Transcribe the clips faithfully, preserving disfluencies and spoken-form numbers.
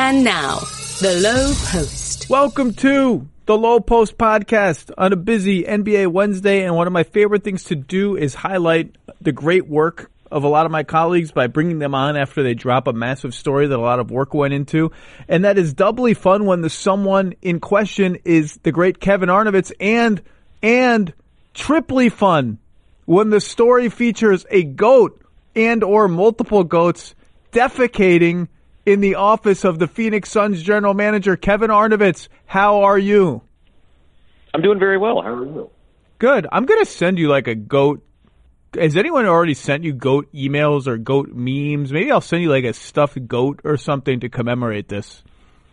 And now, The Low Post. Welcome to The Low Post podcast on a busy N B A Wednesday, and one of my favorite things to do is highlight the great work of a lot of my colleagues by bringing them on after they drop a massive story that a lot of work went into. And that is doubly fun when the someone in question is the great Kevin Arnovitz, and and triply fun when the story features a goat and or multiple goats defecating in the office of the Phoenix Suns general manager, Kevin Arnovitz. How are you? I'm doing very well. How are you? Good. I'm going to send you like a goat. Has anyone already sent you goat emails or goat memes? Maybe I'll send you like a stuffed goat or something to commemorate this.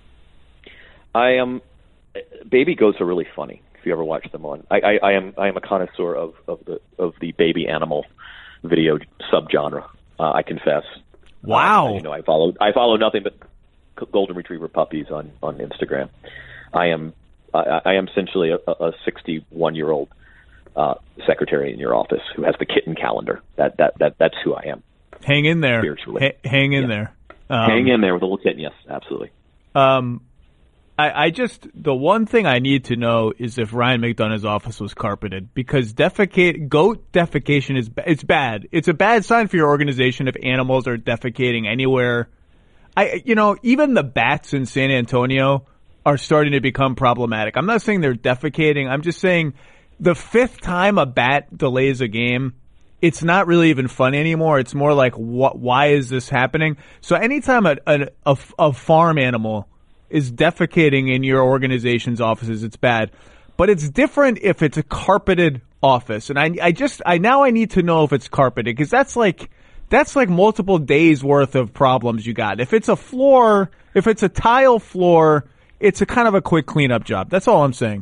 I am. Baby goats are really funny. If you ever watch them on, I, I, I am. I am a connoisseur of, of the of the baby animal video subgenre. Uh, I confess. Wow. Uh, you know, I follow. I follow nothing but golden retriever puppies on, on Instagram. I am. I, I am essentially a, a sixty-one year old uh, secretary in your office who has the kitten calendar. That that that that's who I am. Hang in there. Spiritually. H- hang in yeah. there. Um, hang in there with a little kitten. Yes, absolutely. Um. I, I just, the one thing I need to know is if Ryan McDonough's office was carpeted, because defecate, goat defecation is, it's bad. It's a bad sign for your organization if animals are defecating anywhere. I, you know, even the bats in San Antonio are starting to become problematic. I'm not saying they're defecating. I'm just saying the fifth time a bat delays a game, it's not really even fun anymore. It's more like, what, why is this happening? So anytime a, a, a, a farm animal is defecating in your organization's offices, it's bad. But it's different if it's a carpeted office. And I, I just, I now I need to know if it's carpeted, because that's like, that's like multiple days worth of problems you got. If it's a floor, if it's a tile floor, it's a kind of a quick cleanup job. That's all I'm saying.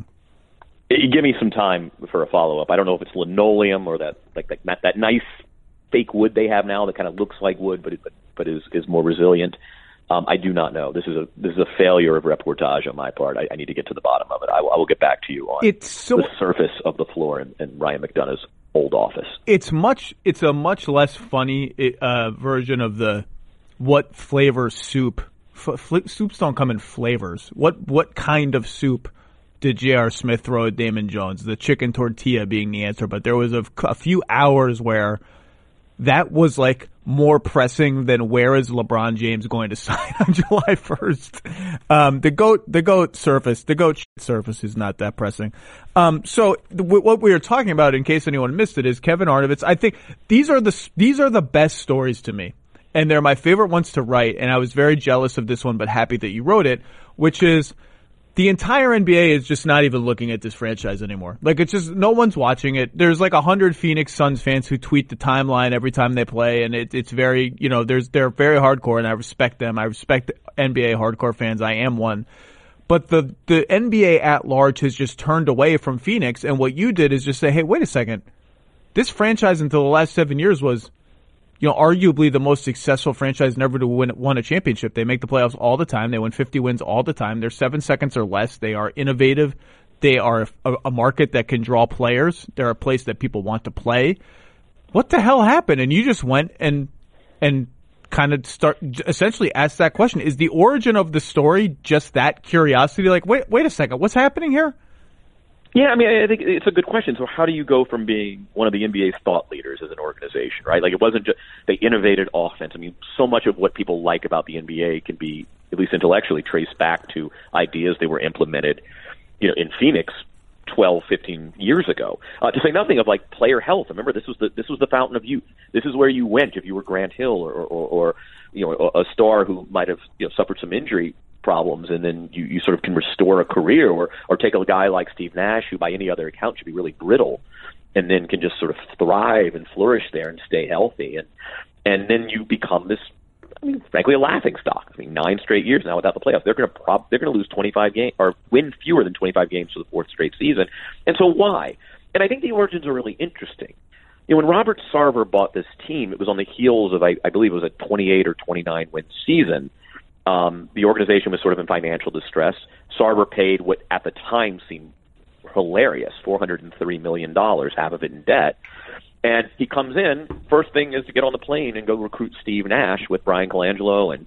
You give me some time for a follow up. I don't know if it's linoleum or that like that that nice fake wood they have now that kind of looks like wood, but it, but, but is is more resilient. Um, I do not know. This is a this is a failure of reportage on my part. I, I need to get to the bottom of it. I will, I will get back to you on it's so, the surface of the floor in, in Ryan McDonough's old office. It's much. It's a much less funny uh, version of the what flavor soup. F- fl- soups don't come in flavors. What what kind of soup did J R. Smith throw at Damon Jones? The chicken tortilla being the answer, but there was a, a few hours where that was like more pressing than where is LeBron James going to sign on July first. Um, the goat, the goat surface, the goat surface is not that pressing. Um, so th- what we were talking about, in case anyone missed it, is Kevin Arnovitz. I think these are the, these are the best stories to me, and they're my favorite ones to write. And I was very jealous of this one, but happy that you wrote it, which is, the entire N B A is just not even looking at this franchise anymore. Like, it's just, no one's watching it. There's like a hundred Phoenix Suns fans who tweet the timeline every time they play, and it, it's very, you know, there's, they're very hardcore, and I respect them. I respect N B A hardcore fans. I am one. But the, the N B A at large has just turned away from Phoenix, and what you did is just say, hey, wait a second. This franchise until the last seven years was, you know, arguably the most successful franchise never to win won a championship. They make the playoffs all the time. They win fifty wins all the time. They're seven seconds or less. They are innovative. They are a, a market that can draw players. They're a place that people want to play. What the hell happened? And you just went and and kind of start essentially asked that question. Is the origin of the story just that curiosity? Like, wait, wait a second, what's happening here? Yeah, I mean, I think it's a good question. So how do you go from being one of the N B A's thought leaders as an organization, right? Like, it wasn't just they innovated offense. I mean, so much of what people like about the N B A can be, at least intellectually, traced back to ideas they were implemented, you know, in Phoenix twelve, fifteen years ago. Uh, to say nothing of, like, player health. Remember, this was the this was the fountain of youth. This is where you went if you were Grant Hill or, or, or you know, a star who might have, you know, suffered some injury problems, and then you, you sort of can restore a career, or, or take a guy like Steve Nash, who by any other account should be really brittle, and then can just sort of thrive and flourish there and stay healthy. And and then you become this, I mean, frankly, a laughing stock. I mean, nine straight years now without the playoffs. They're going to prob- they're going to lose twenty-five games, or win fewer than twenty-five games for the fourth straight season. And so why? And I think the origins are really interesting. You know, when Robert Sarver bought this team, it was on the heels of, I, I believe it was a twenty-eight or twenty-nine win season. Um, the organization was sort of in financial distress. Sarver paid what at the time seemed hilarious, four hundred three million dollars, half of it in debt. And he comes in, first thing is to get on the plane and go recruit Steve Nash with Brian Colangelo and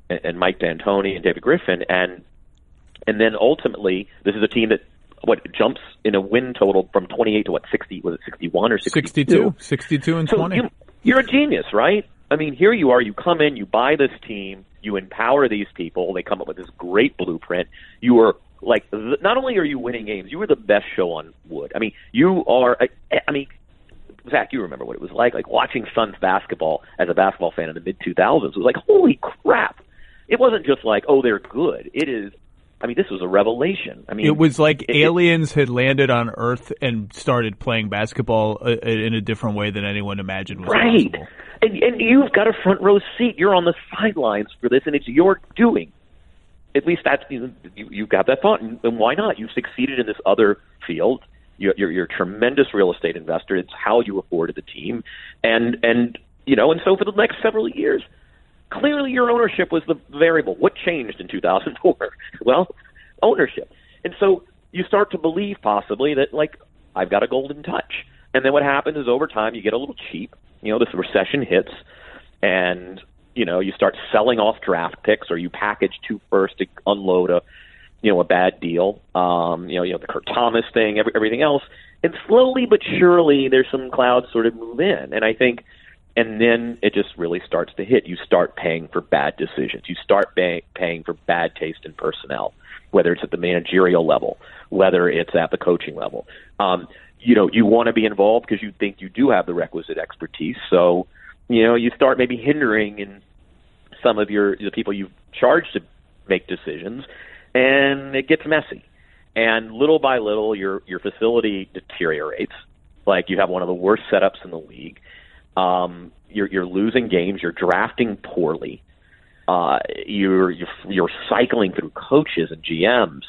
and, and Mike D'Antoni and David Griffin, and and then ultimately this is a team that what jumps in a win total from twenty-eight to what sixty was it sixty-one or sixty-two? sixty-two, sixty-two and so twenty. You, you're a genius, right? I mean, here you are. You come in, you buy this team, you empower these people. They come up with this great blueprint. You are like, not only are you winning games, you are the best show on wood. I mean, you are. I mean, Zach, you remember what it was like, like watching Suns basketball as a basketball fan in the mid two thousands. It was like, holy crap! It wasn't just like, oh, they're good. It is. I mean, this was a revelation. I mean, it was like it, aliens had landed on Earth and started playing basketball uh, in a different way than anyone imagined was right. possible. And, and you've got a front row seat. You're on the sidelines for this, and it's your doing. At least that's you, you've got that thought, and, and why not? You've succeeded in this other field. You're, you're, you're a tremendous real estate investor. It's how you afforded the team, and and you know, and so for the next several years. Clearly, your ownership was the variable. What changed in two thousand four? Well, ownership. And so you start to believe possibly that, like, I've got a golden touch. And then what happens is over time you get a little cheap. You know, this recession hits, and, you know, you start selling off draft picks, or you package two first to unload a, you know, a bad deal. Um, you know, you know, the Kurt Thomas thing, every, everything else. And slowly but surely there's some clouds sort of move in. And I think And then it just really starts to hit. You start paying for bad decisions. You start pay, paying for bad taste in personnel, whether it's at the managerial level, whether it's at the coaching level. Um, you know, you want to be involved because you think you do have the requisite expertise. So, you know, you start maybe hindering in some of your the people you've charged to make decisions, and it gets messy. And little by little, your your facility deteriorates. Like, you have one of the worst setups in the league. Um, you're, you're losing games. You're drafting poorly. Uh, you're, you're you're cycling through coaches and G Ms,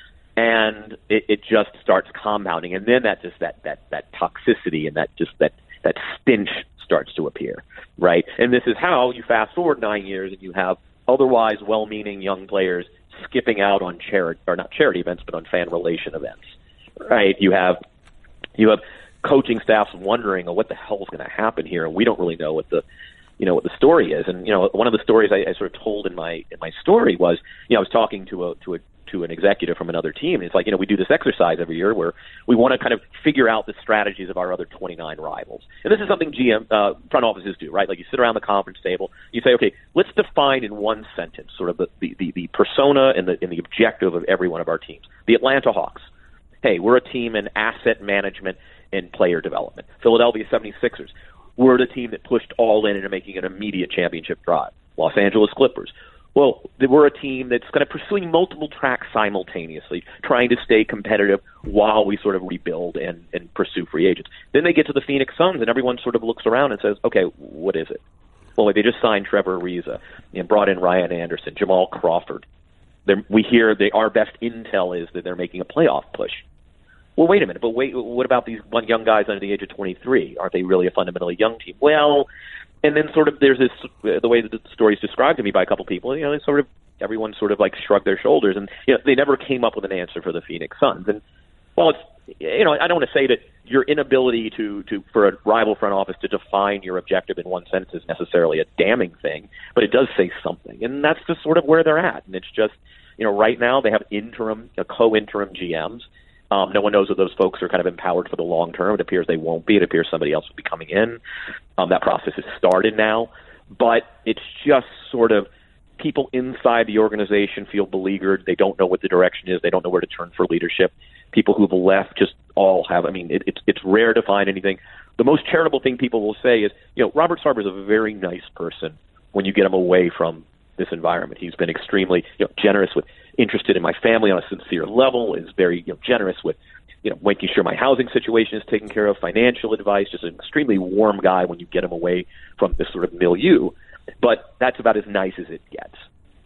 and it, it just starts compounding. And then that just that that that toxicity and that just that that stench starts to appear, right? And this is how you fast forward nine years and you have otherwise well-meaning young players skipping out on charity or not charity events, but on fan relation events, right? You have you have. coaching staffs wondering, oh, what the hell is going to happen here, and we don't really know what the, you know, what the story is. And you know, one of the stories I, I sort of told in my in my story was, you know, I was talking to a to a to an executive from another team, and it's like, you know, we do this exercise every year where we want to kind of figure out the strategies of our other twenty-nine rivals. And this is something G M uh, front offices do, right? Like, you sit around the conference table, you say, okay, let's define in one sentence sort of the the the, the persona and the and the objective of every one of our teams. The Atlanta Hawks. Hey, we're a team in asset management and player development. Philadelphia seventy-sixers, we're the team that pushed all in into making an immediate championship drive. Los Angeles Clippers, well, we're a team that's kind of pursuing multiple tracks simultaneously, trying to stay competitive while we sort of rebuild and, and pursue free agents. Then they get to the Phoenix Suns, and everyone sort of looks around and says, okay, what is it? Well, they just signed Trevor Ariza and brought in Ryan Anderson, Jamal Crawford. They're, we hear they, our best intel is that they're making a playoff push. Well, wait a minute, but wait, what about these one young guys under the age of twenty-three? Aren't they really a fundamentally young team? Well, and then sort of there's this, the way that the story is described to me by a couple people, you know, they sort of, everyone sort of like shrugged their shoulders, and, you know, they never came up with an answer for the Phoenix Suns. And, well, it's, you know, I don't want to say that your inability to, to, for a rival front office to define your objective in one sentence is necessarily a damning thing, but it does say something. And that's just sort of where they're at. And it's just, you know, right now they have interim, uh, co-interim G Ms. Um, no one knows if those folks are kind of empowered for the long term. It appears they won't be. It appears somebody else will be coming in. Um, that process has started now. But it's just sort of people inside the organization feel beleaguered. They don't know what the direction is. They don't know where to turn for leadership. People who've left just all have, I mean, it, it's it's rare to find anything. The most charitable thing people will say is, you know, Robert Sarver is a very nice person when you get him away from this environment. He's been extremely, you know, generous with, interested in my family on a sincere level, is very, you know, generous with, you know, making sure my housing situation is taken care of, financial advice, just an extremely warm guy when you get him away from this sort of milieu. But that's about as nice as it gets.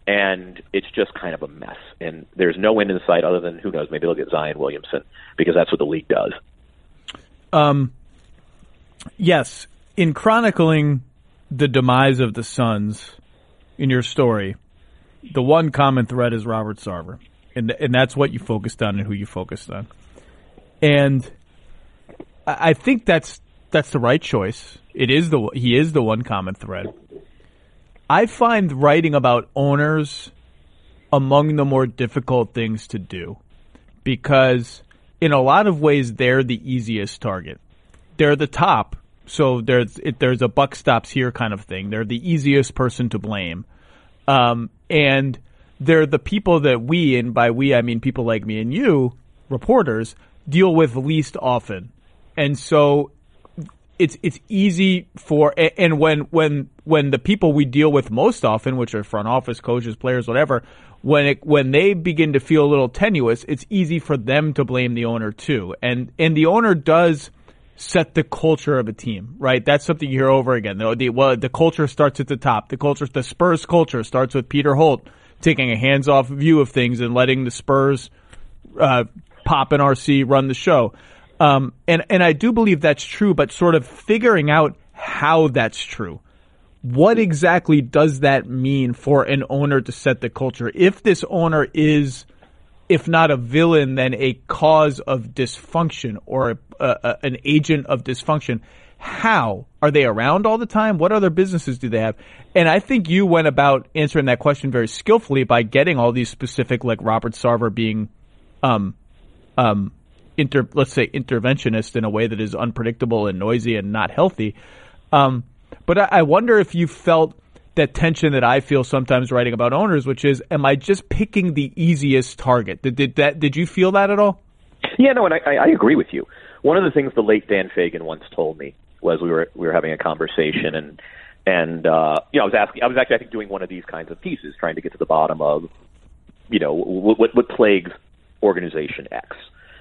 And it's just kind of a mess. And there's no end in sight other than, who knows, maybe they'll get Zion Williamson, because that's what the league does. Um, yes, in chronicling the demise of the Suns in your story, the one common thread is Robert Sarver, and and that's what you focused on and who you focused on. And I think that's that's the right choice. It is the he is the one common thread. I find writing about owners among the more difficult things to do because in a lot of ways they're the easiest target. They're the top, so there's it, there's a buck stops here kind of thing. They're the easiest person to blame. Um, and they're the people that we, and by we I mean people like me and you, reporters, deal with least often. And so it's it's easy for and when when when the people we deal with most often, which are front office, coaches, players, whatever, when it when they begin to feel a little tenuous, it's easy for them to blame the owner too. And and the owner does set the culture of a team, right? That's something you hear over again. The, the, well, the culture starts at the top. The culture, the Spurs culture starts with Peter Holt taking a hands-off view of things and letting the Spurs uh, Pop and R C run the show. Um, and, and I do believe that's true, but sort of figuring out how that's true. What exactly does that mean for an owner to set the culture? If this owner is, if not a villain, then a cause of dysfunction or a, a, an agent of dysfunction, how? Are they around all the time? What other businesses do they have? And I think you went about answering that question very skillfully by getting all these specific, like Robert Sarver being, um, um, inter, let's say interventionist in a way that is unpredictable and noisy and not healthy. Um, but I, I wonder if you felt that tension that I feel sometimes writing about owners, which is, am I just picking the easiest target? Did, did that, did you feel that at all? Yeah, no, and I, I agree with you. One of the things the late Dan Fagan once told me was we were we were having a conversation, and and uh, you know I was asking I was actually I think doing one of these kinds of pieces, trying to get to the bottom of you know what what, what plagues organization X,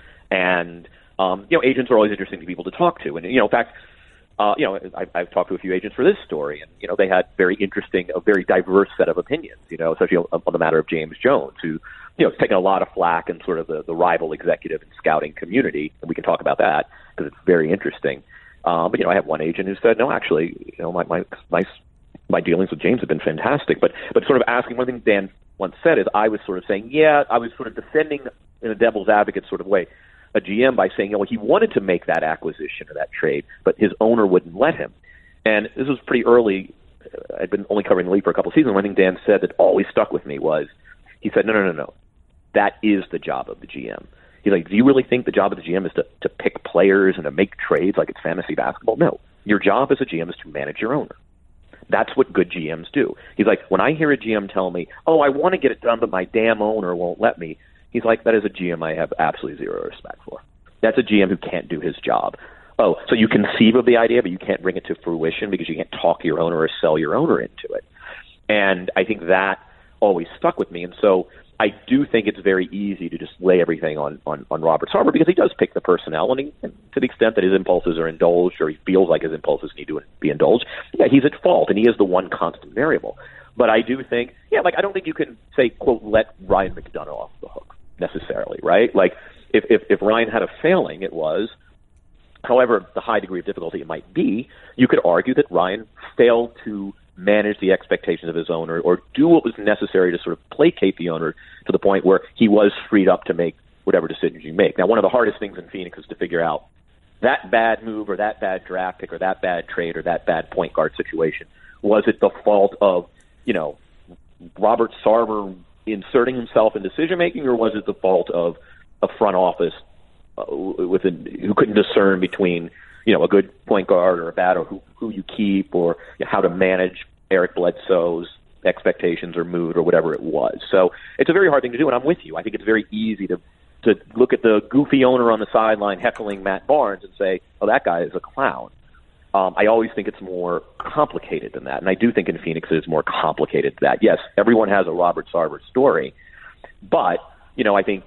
and um, you know agents are always interesting to people to talk to, and you know in fact uh, you know I've, I've talked to a few agents for this story, and you know they had very interesting, a very diverse set of opinions, you know especially on, on the matter of James Jones, who you know, it's taken a lot of flack in sort of the, the rival executive and scouting community, and we can talk about that because it's very interesting. Um, but you know, I have one agent who said, "No, actually, you know, my my my my dealings with James have been fantastic." But but sort of asking, one thing Dan once said is, I was sort of saying, yeah, I was sort of defending in a devil's advocate sort of way a G M by saying, you know, he wanted to make that acquisition or that trade, but his owner wouldn't let him. And this was pretty early. I'd been only covering the league for a couple of seasons. One thing Dan said that always stuck with me was, he said, "No, no, no, no. That is the job of the G M." He's like, "Do you really think the job of the G M is to, to pick players and to make trades like it's fantasy basketball? No. Your job as a G M is to manage your owner. That's what good G Ms do." He's like, "When I hear a G M tell me, oh, I want to get it done, but my damn owner won't let me," he's like, "That is a G M I have absolutely zero respect for. That's a G M who can't do his job." Oh, so you conceive of the idea, but you can't bring it to fruition because you can't talk your owner or sell your owner into it. And I think that always stuck with me. And so I do think it's very easy to just lay everything on, on, on Robert Sarver because he does pick the personnel, and, he, and to the extent that his impulses are indulged or he feels like his impulses need to be indulged, yeah, he's at fault, and he is the one constant variable. But I do think, yeah, like I don't think you can say, quote, let Ryan McDonough off the hook necessarily, right? Like if, if, if Ryan had a failing, it was, however the high degree of difficulty it might be, you could argue that Ryan failed to manage the expectations of his owner or do what was necessary to sort of placate the owner to the point where he was freed up to make whatever decisions you make. Now, one of the hardest things in Phoenix is to figure out that bad move or that bad draft pick or that bad trade or that bad point guard situation. Was it the fault of, you know, Robert Sarver inserting himself in decision-making, or was it the fault of a front office uh, with a, who couldn't discern between, you know, a good point guard or a bad, or who, who you keep, or you know, how to manage Eric Bledsoe's expectations or mood or whatever it was. So it's a very hard thing to do, and I'm with you. I think it's very easy to to look at the goofy owner on the sideline heckling Matt Barnes and say, oh, that guy is a clown. Um, I always think it's more complicated than that, and I do think in Phoenix it is more complicated than that. Yes, everyone has a Robert Sarver story, but, you know, I think,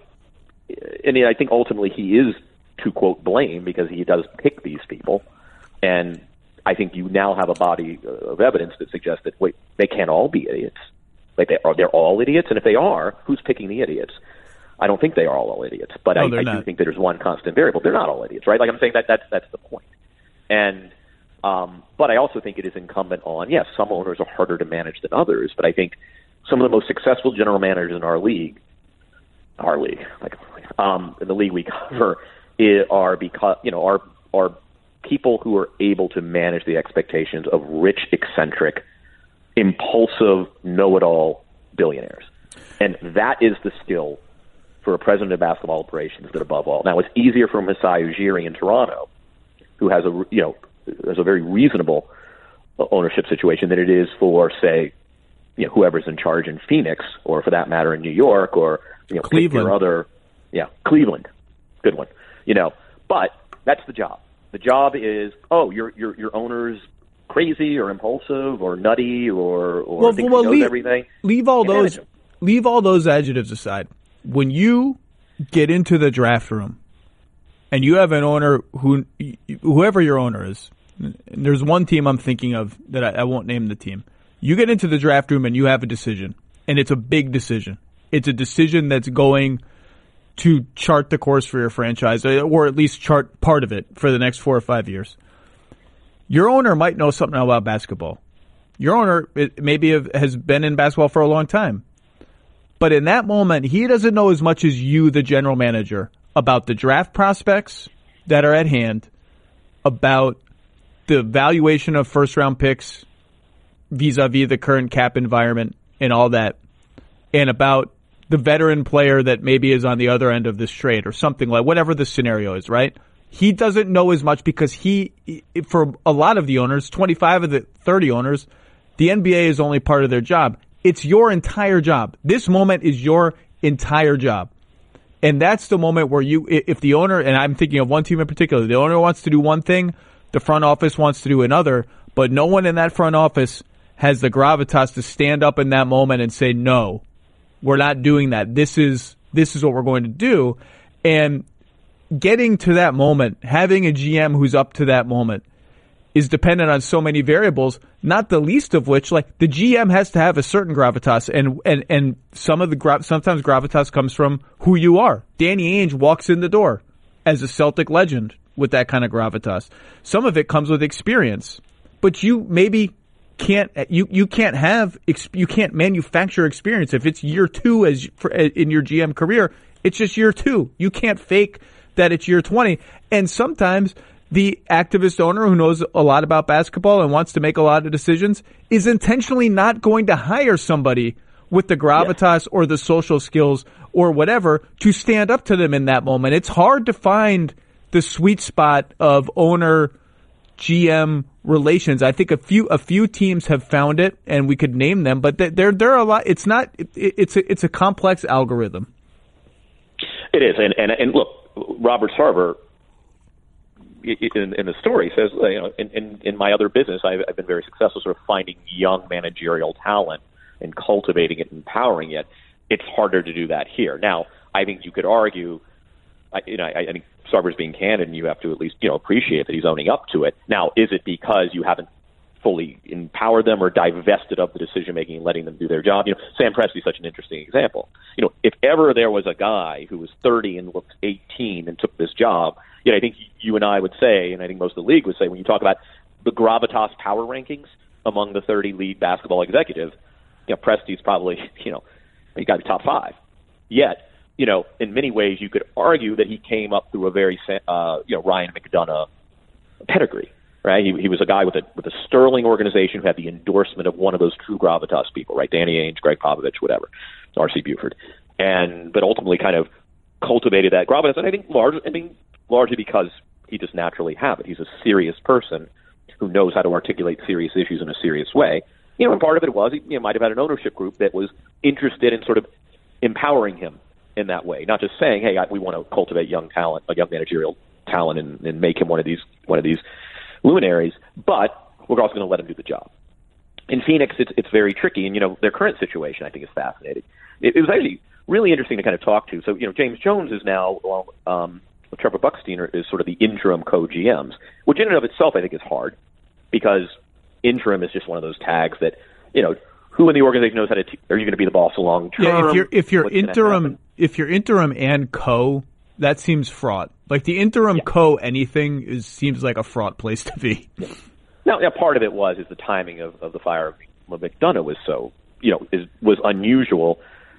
and I think ultimately he is to quote blame because he does pick these people, and I think you now have a body of evidence that suggests that wait, they can't all be idiots. Like they are, they're all idiots, and if they are, who's picking the idiots? I don't think they are all, all idiots, but no, I, I do think that there's one constant variable. They're not all idiots, right? Like I'm saying that that's that's the point. And um, but I also think it is incumbent on, yes, some owners are harder to manage than others, but I think some of the most successful general managers in our league, our league, like um, in the league we cover, are because you know are are people who are able to manage the expectations of rich, eccentric impulsive, know-it-all billionaires. And that is the skill for a president of basketball operations that above all. Now, it's easier for Masai Ujiri in Toronto, who has a, you know, has a very reasonable ownership situation than it is for, say, you know, whoever's in charge in Phoenix, or for that matter in New York, or, you know, Cleveland. Or other, yeah, Cleveland, good one. You know, but that's the job. The job is, oh, your your your owner's crazy or impulsive or nutty or or well, thinks well, he knows leave, everything. Leave all You manage those him. leave all those adjectives aside. When you get into the draft room and you have an owner who, whoever your owner is, and there's one team I'm thinking of that I, I won't name the team. You get into the draft room and you have a decision, and it's a big decision. It's a decision that's going to chart the course for your franchise, or at least chart part of it for the next four or five years. Your owner might know something about basketball. Your owner it maybe have, has been in basketball for a long time. But in that moment, he doesn't know as much as you, the general manager, about the draft prospects that are at hand, about the valuation of first-round picks vis-a-vis the current cap environment and all that, and about the veteran player that maybe is on the other end of this trade or something like whatever the scenario is, right? He doesn't know as much because he, for a lot of the owners, twenty-five of the thirty owners, the N B A is only part of their job. It's your entire job. This moment is your entire job. And that's the moment where you, if the owner, and I'm thinking of one team in particular, the owner wants to do one thing, the front office wants to do another, but no one in that front office has the gravitas to stand up in that moment and say, no, we're not doing that. This is, this is what we're going to do. And getting to that moment, having a G M who's up to that moment, is dependent on so many variables, not the least of which, like, the G M has to have a certain gravitas, and and and some of the gra- sometimes gravitas comes from who you are. Danny Ainge walks in the door as a Celtic legend with that kind of gravitas. Some of it comes with experience, but you maybe can't you you can't have you can't manufacture experience. If it's year two as for, in your G M career, it's just year two. You can't fake that it's year twenty, and sometimes the activist owner who knows a lot about basketball and wants to make a lot of decisions is intentionally not going to hire somebody with the gravitas yeah. or the social skills or whatever to stand up to them in that moment. It's hard to find the sweet spot of owner G M relations. I think a few a few teams have found it, and we could name them, but there there are a lot. It's not. It, it's a, it's a complex algorithm. It is, and and, and look, Robert Sarver, In, in the story says, you know, in, in, in my other business, I've, I've been very successful sort of finding young managerial talent and cultivating it and empowering it. It's harder to do that here. Now, I think you could argue, I, you know, I, I think Sarver's being candid, and you have to at least, you know, appreciate that he's owning up to it. Now, is it because you haven't fully empowered them or divested of the decision making and letting them do their job? You know, Sam Presti is such an interesting example. You know, if ever there was a guy who was thirty and looked eighteen and took this job, you know, I think you and I would say, and I think most of the league would say, when you talk about the gravitas power rankings among the thirty lead basketball executives, you know, Presti's probably, you know, he got to be top five. Yet, you know, in many ways, you could argue that he came up through a very, uh, you know, Ryan McDonough pedigree. Right, he, he was a guy with a with a sterling organization who had the endorsement of one of those true gravitas people, right? Danny Ainge, Greg Popovich, whatever, R C Buford, and but ultimately kind of cultivated that gravitas, and I think largely, I mean, largely because he just naturally have it. He's a serious person who knows how to articulate serious issues in a serious way. You know, and part of it was he you know, might have had an ownership group that was interested in sort of empowering him in that way, not just saying, "Hey, I, we want to cultivate young talent, a young managerial talent, and, and make him one of these one of these." luminaries, but we're also going to let them do the job. In Phoenix, it's it's very tricky, and you know their current situation I think is fascinating. It, it was actually really interesting to kind of talk to. So you know James Jones is now, well, um, Trevor Buckstein is sort of the interim co-G Ms, which in and of itself I think is hard because interim is just one of those tags that you know who in the organization knows how to. T- are you going to be the boss long term? Yeah, if you're if you're What's interim if you're interim and co, that seems fraught. Like the interim yeah. co anything is seems like a fraught place to be. Yeah. Now, now, part of it was is the timing of, of the fire of McDonough was so you know is was unusual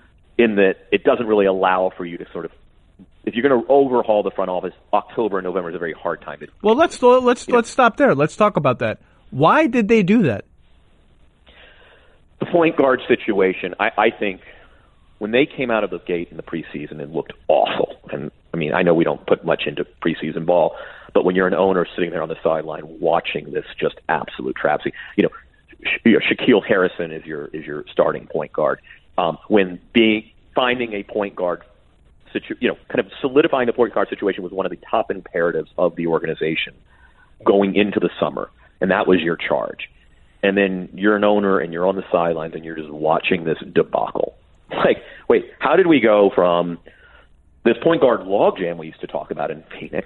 in that it doesn't really allow for you to sort of if you're going to overhaul the front office. October and November is a very hard time. To, well, let's let's let's know. stop there. Let's talk about that. Why did they do that? the point guard situation, I, I think when they came out of the gate in the preseason, it looked awful. And I mean, I know we don't put much into preseason ball, but when you're an owner sitting there on the sideline watching this just absolute travesty, you know, Sha- you know Shaquille Harrison is your is your starting point guard. Um, when being finding a point guard, situ- you know, kind of solidifying the point guard situation was one of the top imperatives of the organization going into the summer, and that was your charge. And then you're an owner and you're on the sidelines and you're just watching this debacle. Like, wait, how did we go from this point guard logjam we used to talk about in Phoenix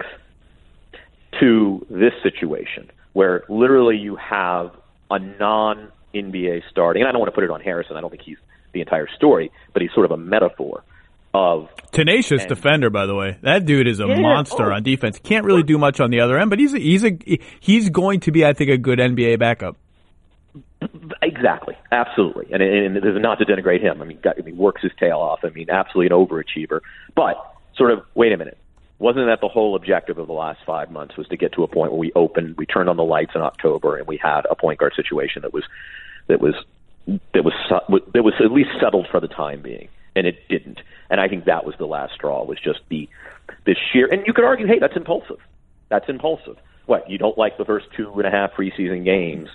to this situation where literally you have a non-N B A starting, and I don't want to put it on Harrison, I don't think he's the entire story, but he's sort of a metaphor of tenacious and, defender, by the way. That dude is a yeah, monster oh, on defense. Can't really do much on the other end, but he's a, he's a he's going to be, I think, a good N B A backup. Exactly, absolutely, and, and this is not to denigrate him. I mean, got, I mean, works his tail off. I mean, absolutely an overachiever. But sort of, wait a minute, wasn't that the whole objective of the last five months? Was to get to a point where we opened, we turned on the lights in October, and we had a point guard situation that was that was that was that was at least settled for the time being, and it didn't. And I think that was the last straw. Was just the the sheer, and you could argue, hey, that's impulsive. That's impulsive. What, you don't like the first two and a half preseason games,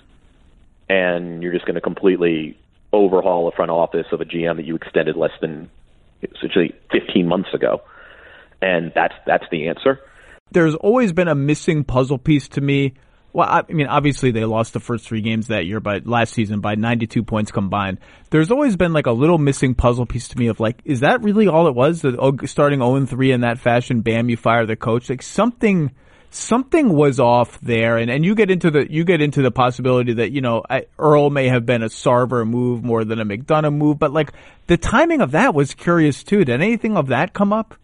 and you're just going to completely overhaul the front office of a G M that you extended less than essentially fifteen months ago, and that's that's the answer. There's always been a missing puzzle piece to me. Well, I mean, obviously they lost the first three games that year, but last season by ninety-two points combined. There's always been like a little missing puzzle piece to me of like, is that really all it was? That starting oh and three in that fashion, bam, you fire the coach. Like something, something was off there. And, and you get into the, you get into the possibility that, you know, I, Earl may have been a Sarver move more than a McDonough move, but like the timing of that was curious too. Did anything of that come up?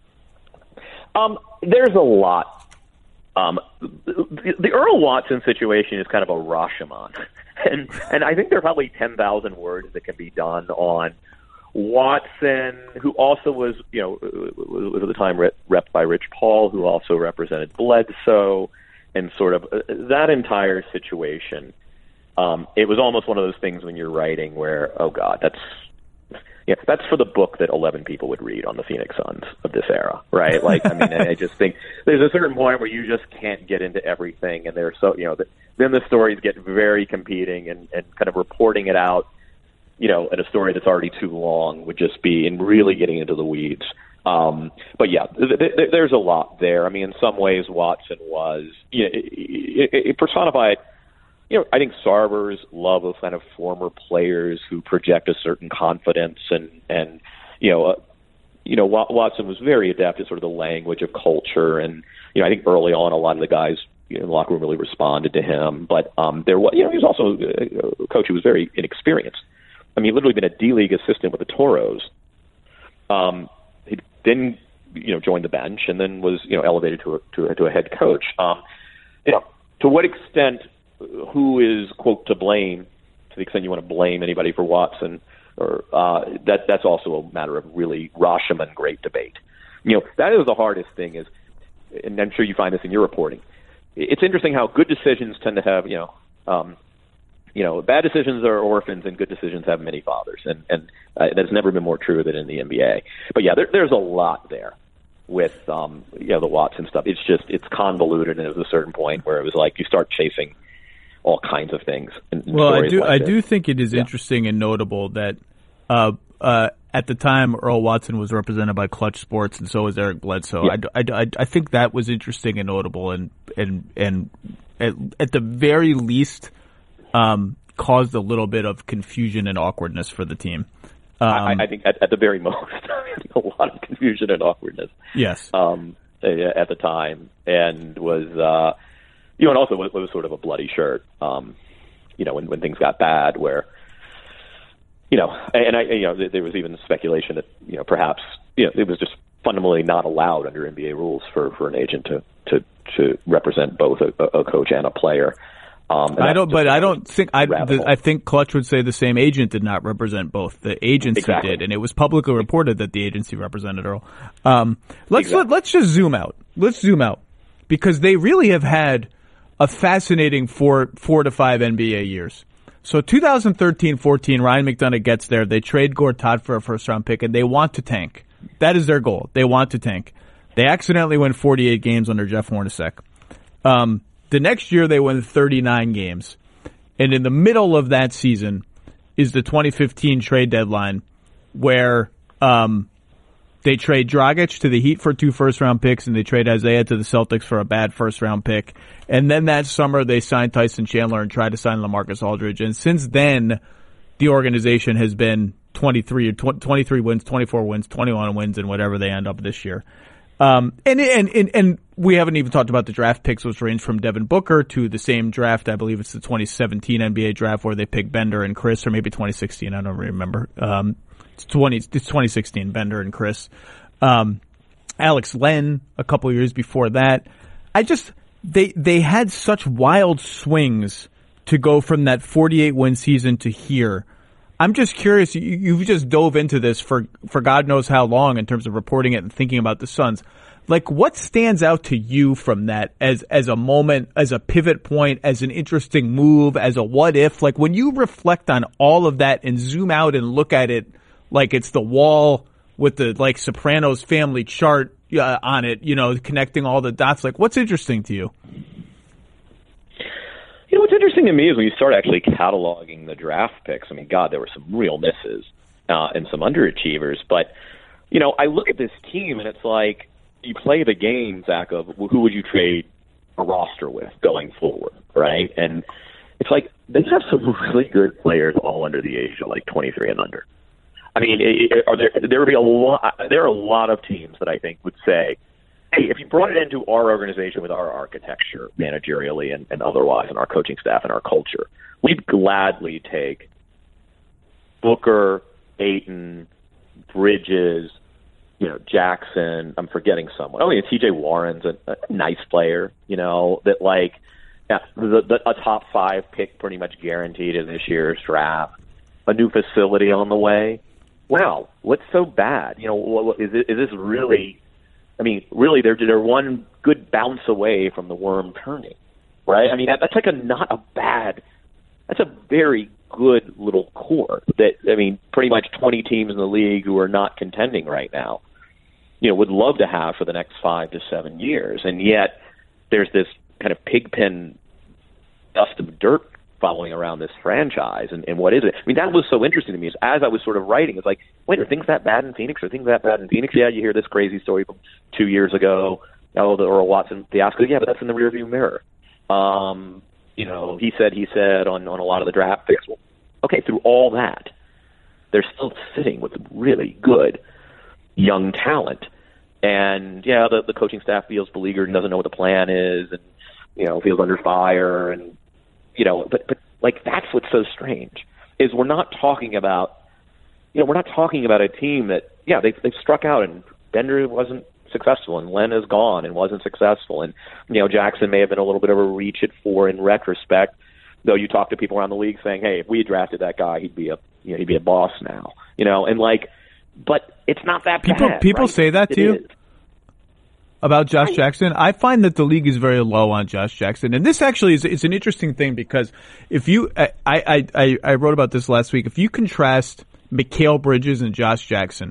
Um, there's a lot. Um, the, the Earl Watson situation is kind of a Rashomon, and and I think there are probably ten thousand words that can be done on Watson, who also was, you know, was at the time rep, rep by Rich Paul, who also represented Bledsoe, and sort of uh, that entire situation. Um, it was almost one of those things when you're writing where, oh God, that's. Yeah, that's for the book that eleven people would read on the Phoenix Suns of this era, right? Like, I mean, I just think there's a certain point where you just can't get into everything, and they're so, you know, the, then the stories get very competing, and, and kind of reporting it out, you know, in a story that's already too long would just be in really getting into the weeds. Um, but yeah, th- th- there's a lot there. I mean, in some ways, Watson was, you know, it, it, it personified. You know, I think Sarver's love of kind of former players who project a certain confidence, and and you know, uh, you know, Watson was very adept at sort of the language of culture, and you know, I think early on a lot of the guys in the locker room really responded to him. But um, there was, you know, he was also a coach who was very inexperienced. I mean, literally been a D League assistant with the Toros. Um, he then you know joined the bench, and then was you know elevated to a, to a, to a head coach. Um, you know, to what extent? Who is, quote, to blame, to the extent you want to blame anybody for Watson, or uh, that that's also a matter of really Rashomon great debate. You know, that is the hardest thing is, and I'm sure you find this in your reporting, it's interesting how good decisions tend to have, you know, um, you know, bad decisions are orphans and good decisions have many fathers, and, and uh, that's never been more true than in the N B A. But yeah, there, there's a lot there with, um, you know, the Watson stuff. It's just, it's convoluted, and it was a certain point where it was like you start chasing all kinds of things. In, in well, I do. like I this. do think it is yeah. interesting and notable that uh, uh, at the time Earl Watson was represented by Clutch Sports, and so was Eric Bledsoe. Yeah. I, I, I think that was interesting and notable, and and and at, at the very least, um, caused a little bit of confusion and awkwardness for the team. Um, I, I think at, at the very most, a lot of confusion and awkwardness. Yes. Um, at the time, and was. Uh, You know, and also it was sort of a bloody shirt, um, you know, when, when things got bad where, you know, and I, you know, there was even speculation that, you know, perhaps, you know, it was just fundamentally not allowed under N B A rules for, for an agent to, to, to represent both a, a coach and a player. Um, I don't, but I don't think, I, the, I think Clutch would say the same agent did not represent both. The agency exactly. did, and it was publicly reported that the agency represented Earl. Um, let's, exactly. let, let's just zoom out. Let's zoom out because they really have had a fascinating four four to five N B A years. So twenty thirteen fourteen, Ryan McDonough gets there. They trade Gortat for a first-round pick, and they want to tank. That is their goal. They want to tank. They accidentally win forty-eight games under Jeff Hornacek. Um, the next year, they win thirty-nine games. And in the middle of that season is the twenty fifteen trade deadline where um, they trade Dragic to the Heat for two first-round picks, and they trade Isaiah to the Celtics for a bad first-round pick. And then that summer, they signed Tyson Chandler and tried to sign LaMarcus Aldridge. And since then, the organization has been twenty-three, twenty-three wins, twenty-four wins, twenty-one wins, and whatever they end up this year. Um, and, and, and, and we haven't even talked about the draft picks, which range from Devin Booker to the same draft. I believe it's the twenty seventeen N B A draft where they picked Bender and Chris, or maybe twenty sixteen. I don't remember. Um, it's twenty, it's twenty sixteen, Bender and Chris. Um, Alex Len a couple years before that. I just, they, they had such wild swings to go from that forty-eight win season to here. I'm just curious, you, you've just dove into this for, for God knows how long in terms of reporting it and thinking about the Suns. Like, what stands out to you from that as, as a moment, as a pivot point, as an interesting move, as a what if? Like, when you reflect on all of that and zoom out and look at it like it's the wall with the, like, Sopranos family chart uh, on it, you know, connecting all the dots, like, what's interesting to you? You know, what's interesting to me is when you start actually cataloging the draft picks, I mean, God, there were some real misses uh, and some underachievers. But, you know, I look at this team and it's like you play the game, Zach, of who would you trade a roster with going forward, right? And it's like they have some really good players all under the age of like twenty-three and under. I mean, are there there would be a lot. There are a lot of teams that I think would say, hey, if you brought it into our organization with our architecture, managerially and, and otherwise, and our coaching staff and our culture, we'd gladly take Booker, Ayton, Bridges, you know, Jackson. I'm forgetting someone. Oh, yeah, T J Warren's a, a nice player, you know, that like yeah, the, the, a top five pick pretty much guaranteed in this year's draft, a new facility on the way. Wow, what's so bad? You know, what, is, it, is this really... I mean, really, they're they're one good bounce away from the worm turning, right? I mean, that, that's like a not a bad, that's a very good little core that, I mean, pretty much twenty teams in the league who are not contending right now, you know, would love to have for the next five to seven years. And yet there's this kind of pigpen dust of dirt following around this franchise. And, and what is it? I mean, that was so interesting to me is as I was sort of writing, it's like, wait, are things that bad in Phoenix? Are things that bad in Phoenix? Yeah, you hear this crazy story from two years ago. Oh, the Earl Watson fiasco. Yeah, but that's in the rearview mirror. Um, you know, he said, he said on, on a lot of the draft picks. Well, okay, through all that, they're still sitting with really good young talent. And, yeah, the, the coaching staff feels beleaguered and doesn't know what the plan is and, you know, feels under fire and, you know, but, but like that's what's so strange is we're not talking about, you know, we're not talking about a team that, yeah, they've, they've struck out and Bender wasn't successful and Len is gone and wasn't successful. And, you know, Jackson may have been a little bit of a reach at four in retrospect, though you talk to people around the league saying, hey, if we had drafted that guy, he'd be a, you know, he'd be a boss now, you know, and like, but it's not that people, bad. People right? say that to it you? Is. About Josh Jackson? I find that the league is very low on Josh Jackson. And this actually is, is an interesting thing because if you, I, I, I, I wrote about this last week. If you contrast Mikal Bridges and Josh Jackson,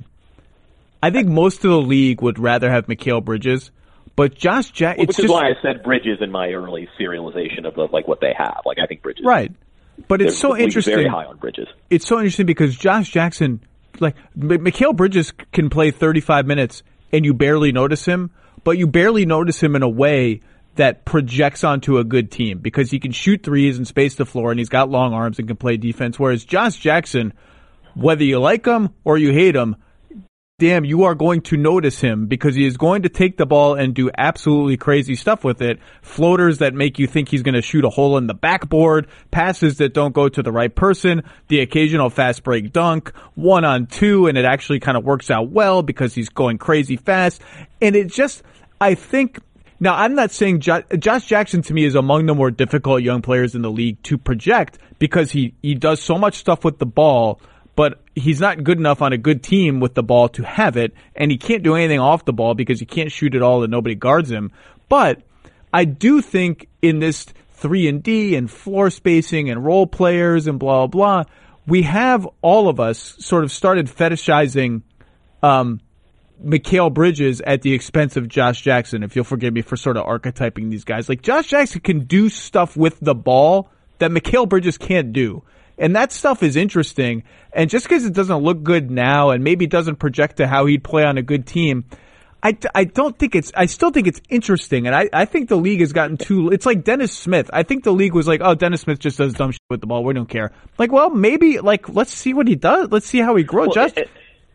I think most of the league would rather have Mikal Bridges, but Josh Jackson, well, which is why I said Bridges in my early serialization of, of like what they have. Like I think Bridges. Right. But it's so interesting. Very high on Bridges. It's so interesting because Josh Jackson, like Mikal Bridges can play thirty-five minutes and you barely notice him. But you barely notice him in a way that projects onto a good team because he can shoot threes and space the floor and he's got long arms and can play defense. Whereas Josh Jackson, whether you like him or you hate him, damn, you are going to notice him because he is going to take the ball and do absolutely crazy stuff with it. Floaters that make you think he's going to shoot a hole in the backboard, passes that don't go to the right person, the occasional fast break dunk, one on two, and it actually kind of works out well because he's going crazy fast. And it just, I think, now I'm not saying jo- Josh Jackson to me is among the more difficult young players in the league to project because he, he does so much stuff with the ball, but he's not good enough on a good team with the ball to have it, and he can't do anything off the ball because he can't shoot it all and nobody guards him. But I do think in this three and D and floor spacing and role players and blah, blah, blah. We have all of us sort of started fetishizing um, Mikal Bridges at the expense of Josh Jackson, if you'll forgive me for sort of archetyping these guys. Like, Josh Jackson can do stuff with the ball that Mikal Bridges can't do. And that stuff is interesting. And just because it doesn't look good now and maybe doesn't project to how he'd play on a good team, I, I don't think it's, I still think it's interesting. And I, I think the league has gotten too, it's like Dennis Smith. I think the league was like, oh, Dennis Smith just does dumb shit with the ball. We don't care. Like, well, maybe, like, let's see what he does. Let's see how he grows. Well, just. It,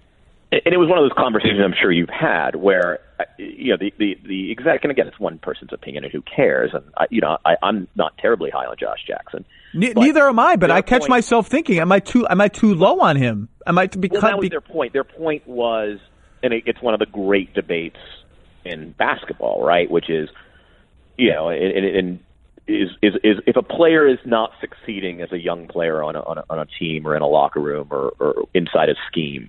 it, and it was one of those conversations I'm sure you've had where, you know, the, the, the exact, and again, it's one person's opinion and who cares. And, I, you know, I, I'm not terribly high on Josh Jackson. Ne- neither am I, but I catch point, myself thinking, am I too, am I too low on him? Am I to be well, cut? that was be- their point. Their point was, and it, it's one of the great debates in basketball, right? Which is, you know, and, and is, is is if a player is not succeeding as a young player on a, on a, on a team or in a locker room or, or inside a scheme,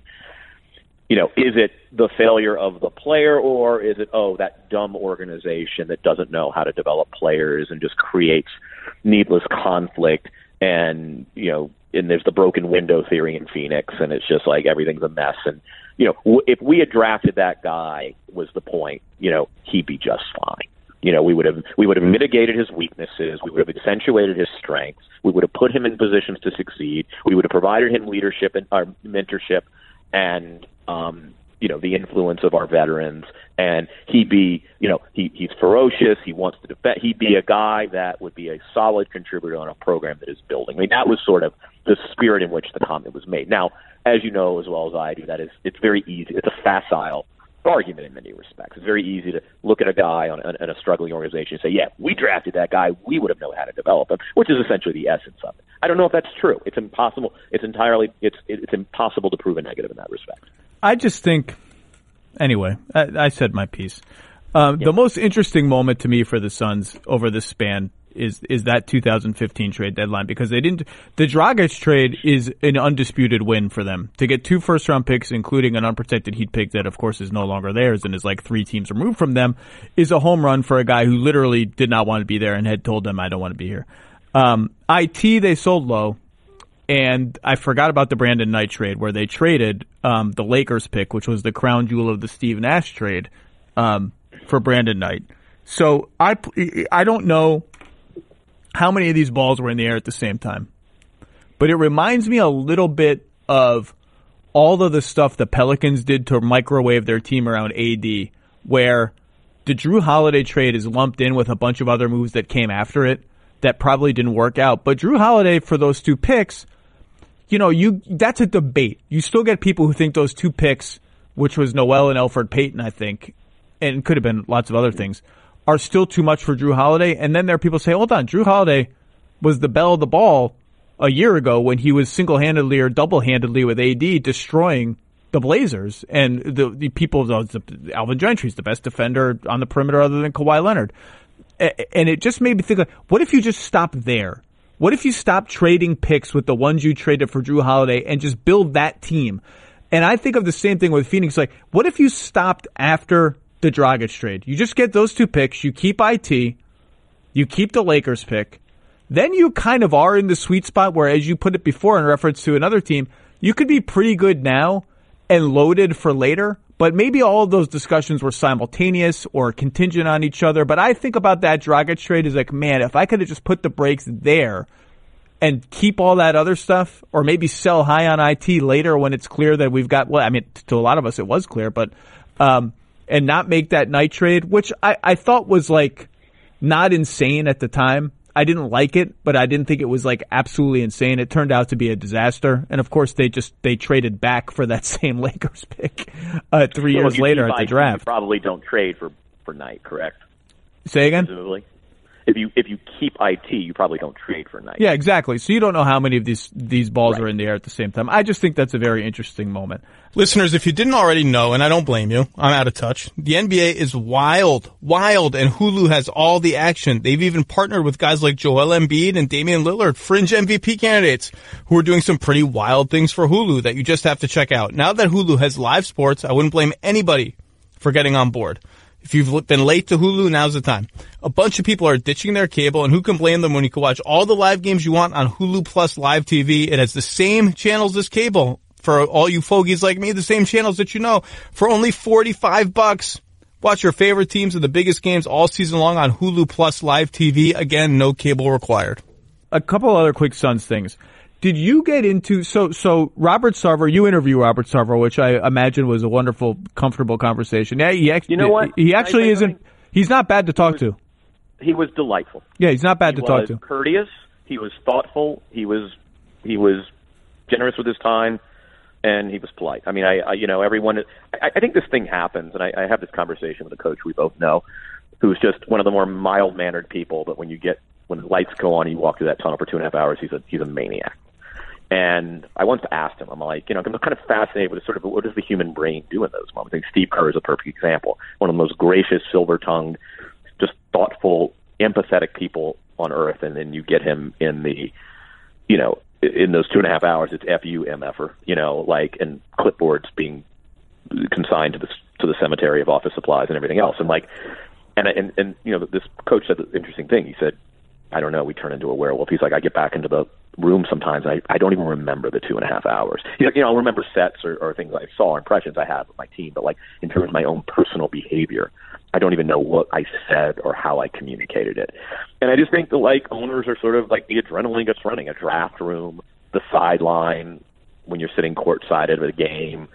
you know, is it the failure of the player or is it, oh, that dumb organization that doesn't know how to develop players and just creates needless conflict and, you know, and there's the broken window theory in Phoenix and it's just like everything's a mess. And, you know, if we had drafted that guy was the point, you know, he'd be just fine. You know, we would have we would have mitigated his weaknesses. We would have accentuated his strengths. We would have put him in positions to succeed. We would have provided him leadership and our mentorship and, um, you know, the influence of our veterans. And he'd be, you know, he, he's ferocious. He wants to defend. He'd be a guy that would be a solid contributor on a program that is building. I mean, that was sort of the spirit in which the comment was made. Now, as you know as well as I do, that is, it's very easy. It's a facile argument in many respects. It's very easy to look at a guy on, on, on a struggling organization and say, yeah, we drafted that guy. We would have known how to develop him, which is essentially the essence of it. I don't know if that's true. It's impossible. It's entirely, it's, it's impossible to prove a negative in that respect. I just think, anyway, I, I said my piece. Um, yeah. The most interesting moment to me for the Suns over this span is is that two thousand fifteen trade deadline because they didn't. The Dragic trade is an undisputed win for them to get two first round picks, including an unprotected Heat pick that, of course, is no longer theirs and is like three teams removed from them. Is a home run for a guy who literally did not want to be there and had told them, "I don't want to be here." Um, I T they sold low. And I forgot about the Brandon Knight trade where they traded um, the Lakers pick, which was the crown jewel of the Steve Nash trade, um, for Brandon Knight. So I, I don't know how many of these balls were in the air at the same time. But it reminds me a little bit of all of the stuff the Pelicans did to microwave their team around A D, where the Drew Holiday trade is lumped in with a bunch of other moves that came after it that probably didn't work out. But Drew Holiday, for those two picks, you know, you that's a debate. You still get people who think those two picks, which was Noel and Elfrid Payton, I think, and could have been lots of other things, are still too much for Drew Holiday. And then there are people say, hold on, Drew Holiday was the belle of the ball a year ago when he was single-handedly or double-handedly with A D destroying the Blazers. And the, the people, Alvin Gentry's the best defender on the perimeter other than Kawhi Leonard. And it just made me think, like, what if you just stop there? What if you stop trading picks with the ones you traded for Drew Holiday and just build that team? And I think of the same thing with Phoenix. Like, what if you stopped after the Dragic trade? You just get those two picks. You keep I T. You keep the Lakers pick. Then you kind of are in the sweet spot where, as you put it before in reference to another team, you could be pretty good now and loaded for later. But maybe all of those discussions were simultaneous or contingent on each other. But I think about that Dragic trade as like, man, if I could have just put the brakes there and keep all that other stuff, or maybe sell high on I T later when it's clear that we've got, well, I mean, to a lot of us it was clear, but, um, and not make that Knight trade, which I, I thought was like not insane at the time. I didn't like it, but I didn't think it was like absolutely insane. It turned out to be a disaster. And of course they just, they traded back for that same Lakers pick, uh, three so years later at the draft. You probably don't trade for, for Knight, correct? Say again? Presumably. If you if you keep I T, you probably don't trade for Knight. Yeah, exactly. So you don't know how many of these these balls right. are in the air at the same time. I just think that's a very interesting moment. Listeners, if you didn't already know, and I don't blame you, I'm out of touch, the N B A is wild, wild, and Hulu has all the action. They've even partnered with guys like Joel Embiid and Damian Lillard, fringe M V P candidates, who are doing some pretty wild things for Hulu that you just have to check out. Now that Hulu has live sports, I wouldn't blame anybody for getting on board. If you've been late to Hulu, now's the time. A bunch of people are ditching their cable, and who can blame them when you can watch all the live games you want on Hulu Plus Live T V? It has the same channels as cable. For all you fogies like me, the same channels that you know. For only forty-five bucks, watch your favorite teams and the biggest games all season long on Hulu Plus Live T V. Again, no cable required. A couple other quick Suns things. Did you get into, so, so Robert Sarver, you interview Robert Sarver, which I imagine was a wonderful, comfortable conversation. Yeah, he actually, you know what? He actually isn't, something? he's not bad to talk he was, to. He was delightful. Yeah, he's not bad he to talk was to. Courteous. He was thoughtful. He was, he was generous with his time, and he was polite. I mean, I, I you know, everyone, I, I think this thing happens, and I, I have this conversation with a coach we both know, who's just one of the more mild-mannered people, but when you get, when the lights go on, you walk through that tunnel for two and a half hours, he's a, he's a maniac. And I once asked him, I'm like, you know, I'm kind of fascinated with sort of what does the human brain do in those moments? I think Steve Kerr is a perfect example. One of the most gracious, silver-tongued, just thoughtful, empathetic people on earth. And then you get him in the, you know, in those two and a half hours, it's F U M F-er, you know, like, and clipboards being consigned to the, to the cemetery of office supplies and everything else. And like, and, and, and, you know, this coach said the interesting thing. He said, I don't know, we turn into a werewolf. He's like, I get back into the room sometimes, and I, I don't even remember the two and a half hours. He's like, you know, I'll remember sets or, or things I saw, impressions I had with my team, but like in terms of my own personal behavior, I don't even know what I said or how I communicated it. And I just think that like owners are sort of like the adrenaline gets running, a draft room, the sideline, when you're sitting courtside at a game,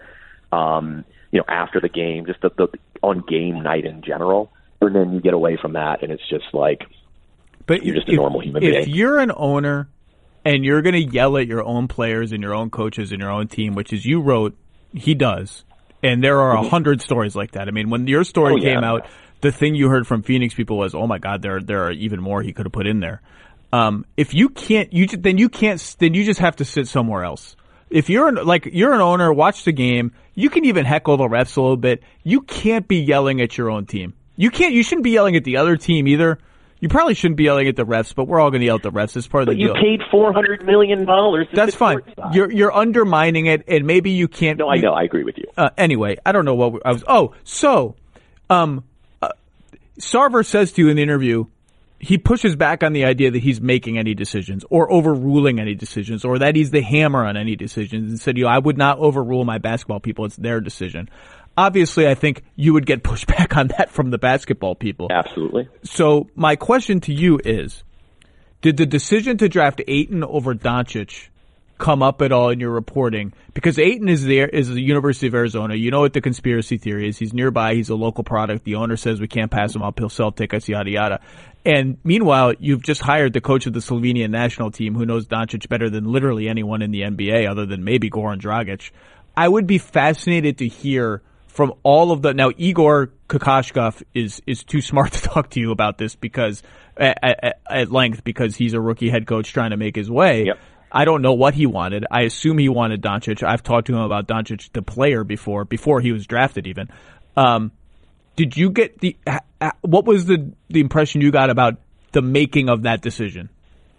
um, you know, after the game, just the, the on game night in general. And then you get away from that, and it's just like, but you're just a if, normal human if being. If you're an owner and you're going to yell at your own players and your own coaches and your own team, which is you wrote, he does. And there are a hundred stories like that. I mean, when your story oh, yeah. came out, the thing you heard from Phoenix people was, "Oh my God, there there are even more he could have put in there." Um, if you can't, you then you can't, then you just have to sit somewhere else. If you're an, like you're an owner, watch the game. You can even heckle the refs a little bit. You can't be yelling at your own team. You can't. You shouldn't be yelling at the other team either. You probably shouldn't be yelling at the refs, but we're all going to yell at the refs. It's part of but the you deal. You paid four hundred million dollars. That's fine. You're you're undermining it, and maybe you can't. No, I know. I agree with you. Uh, anyway, I don't know what we, I was. Oh, so, um, uh, Sarver says to you in the interview, he pushes back on the idea that he's making any decisions or overruling any decisions or that he's the hammer on any decisions and said, you know, I would not overrule my basketball people. It's their decision. Obviously, I think you would get pushback on that from the basketball people. Absolutely. So my question to you is, did the decision to draft Ayton over Doncic come up at all in your reporting? Because Ayton is there, is the University of Arizona. You know what the conspiracy theory is. He's nearby. He's a local product. The owner says we can't pass him up. He'll sell tickets, yada, yada. And meanwhile, you've just hired the coach of the Slovenian national team who knows Doncic better than literally anyone in the N B A other than maybe Goran Dragic. I would be fascinated to hear from all of the, now Igor Kokoshkov is, is too smart to talk to you about this because, at, at, at length, because he's a rookie head coach trying to make his way. Yep. I don't know what he wanted. I assume he wanted Doncic. I've talked to him about Doncic, the player, before, before he was drafted even. Um, did you get the, what was the, the impression you got about the making of that decision?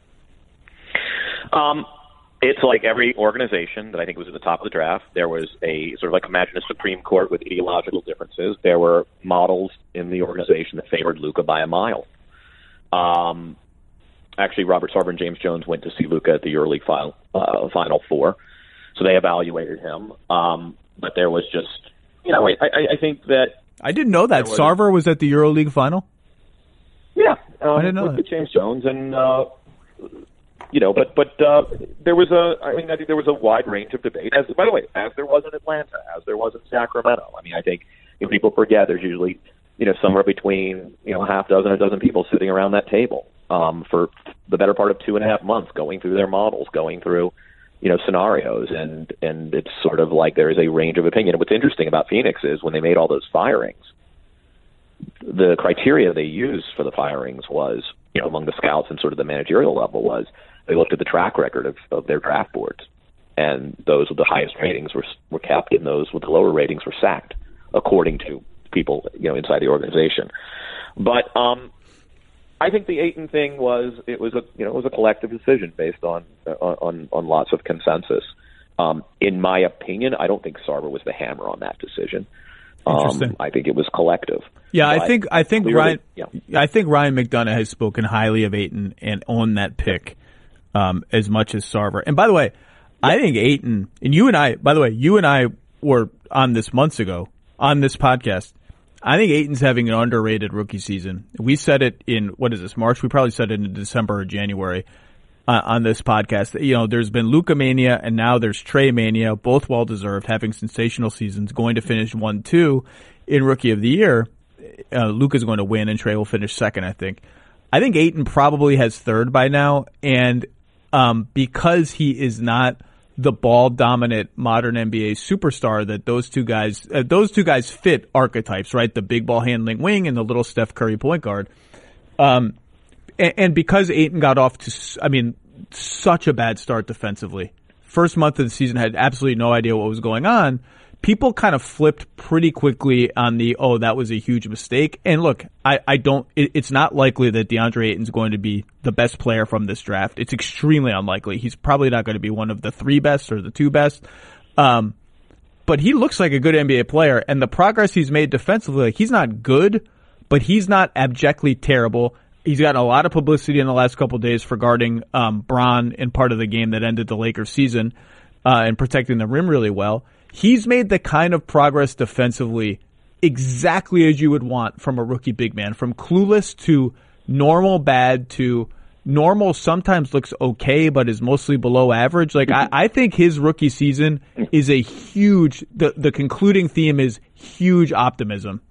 Um, It's like every organization that I think was at the top of the draft. There was a sort of like imagine a Supreme Court with ideological differences. There were models in the organization that favored Luka by a mile. Um, actually, Robert Sarver and James Jones went to see Luka at the EuroLeague final, uh, Final Four, so they evaluated him. Um, but there was just, you know, I, I, I think that I didn't know that was, Sarver was at the EuroLeague final. Yeah, um, I didn't know with, that. with James Jones and. Uh, You know, but but uh, there was a, I mean, I think there was a wide range of debate. As by the way, as there was in Atlanta, as there was in Sacramento. I mean, I think you know, people forget there's usually you know somewhere between you know a half dozen, a dozen people sitting around that table um, for the better part of two and a half months, going through their models, going through you know scenarios, and and it's sort of like there is a range of opinion. And what's interesting about Phoenix is when they made all those firings, the criteria they used for the firings was you know among the scouts and sort of the managerial level was. They looked at the track record of, of their draft boards, and those with the highest ratings were were capped, and those with the lower ratings were sacked, according to people you know inside the organization. But um, I think the Ayton thing was it was a you know it was a collective decision based on on on lots of consensus. Um, in my opinion, I don't think Sarver was the hammer on that decision. Um, I think it was collective. Yeah, but I think I think clearly, Ryan yeah. I think Ryan McDonough has spoken highly of Ayton and owned that pick um, as much as Sarver. And by the way, I think Ayton, and you and I, by the way, you and I were on this months ago on this podcast. I think Ayton's having an underrated rookie season. We said it in, what is this, March? We probably said it in December or January uh, on this podcast. You know, there's been Luka Mania and now there's Trey Mania, both well-deserved, having sensational seasons, going to finish one two in Rookie of the Year. Uh, Luka's going to win and Trey will finish second, I think. I think Ayton probably has third by now, and um, because he is not the ball-dominant modern N B A superstar that those two guys, uh, those two guys fit archetypes, right? The big ball handling wing and the little Steph Curry point guard. Um, and, and because Ayton got off to, I mean, such a bad start defensively. First month of the season had absolutely no idea what was going on. People kind of flipped pretty quickly on the, oh, that was a huge mistake. And look, I, I don't, it, it's not likely that DeAndre Ayton's going to be the best player from this draft. It's extremely unlikely. He's probably not going to be one of the three best or the two best. Um, but he looks like a good N B A player, and the progress he's made defensively, like, he's not good, but he's not abjectly terrible. He's gotten a lot of publicity in the last couple of days for guarding, um, Bron in part of the game that ended the Lakers season, uh, and protecting the rim really well. He's made the kind of progress defensively exactly as you would want from a rookie big man, from clueless to normal bad to normal sometimes looks okay but is mostly below average. Like, I, I think his rookie season is a huge, the, the concluding theme is huge optimism.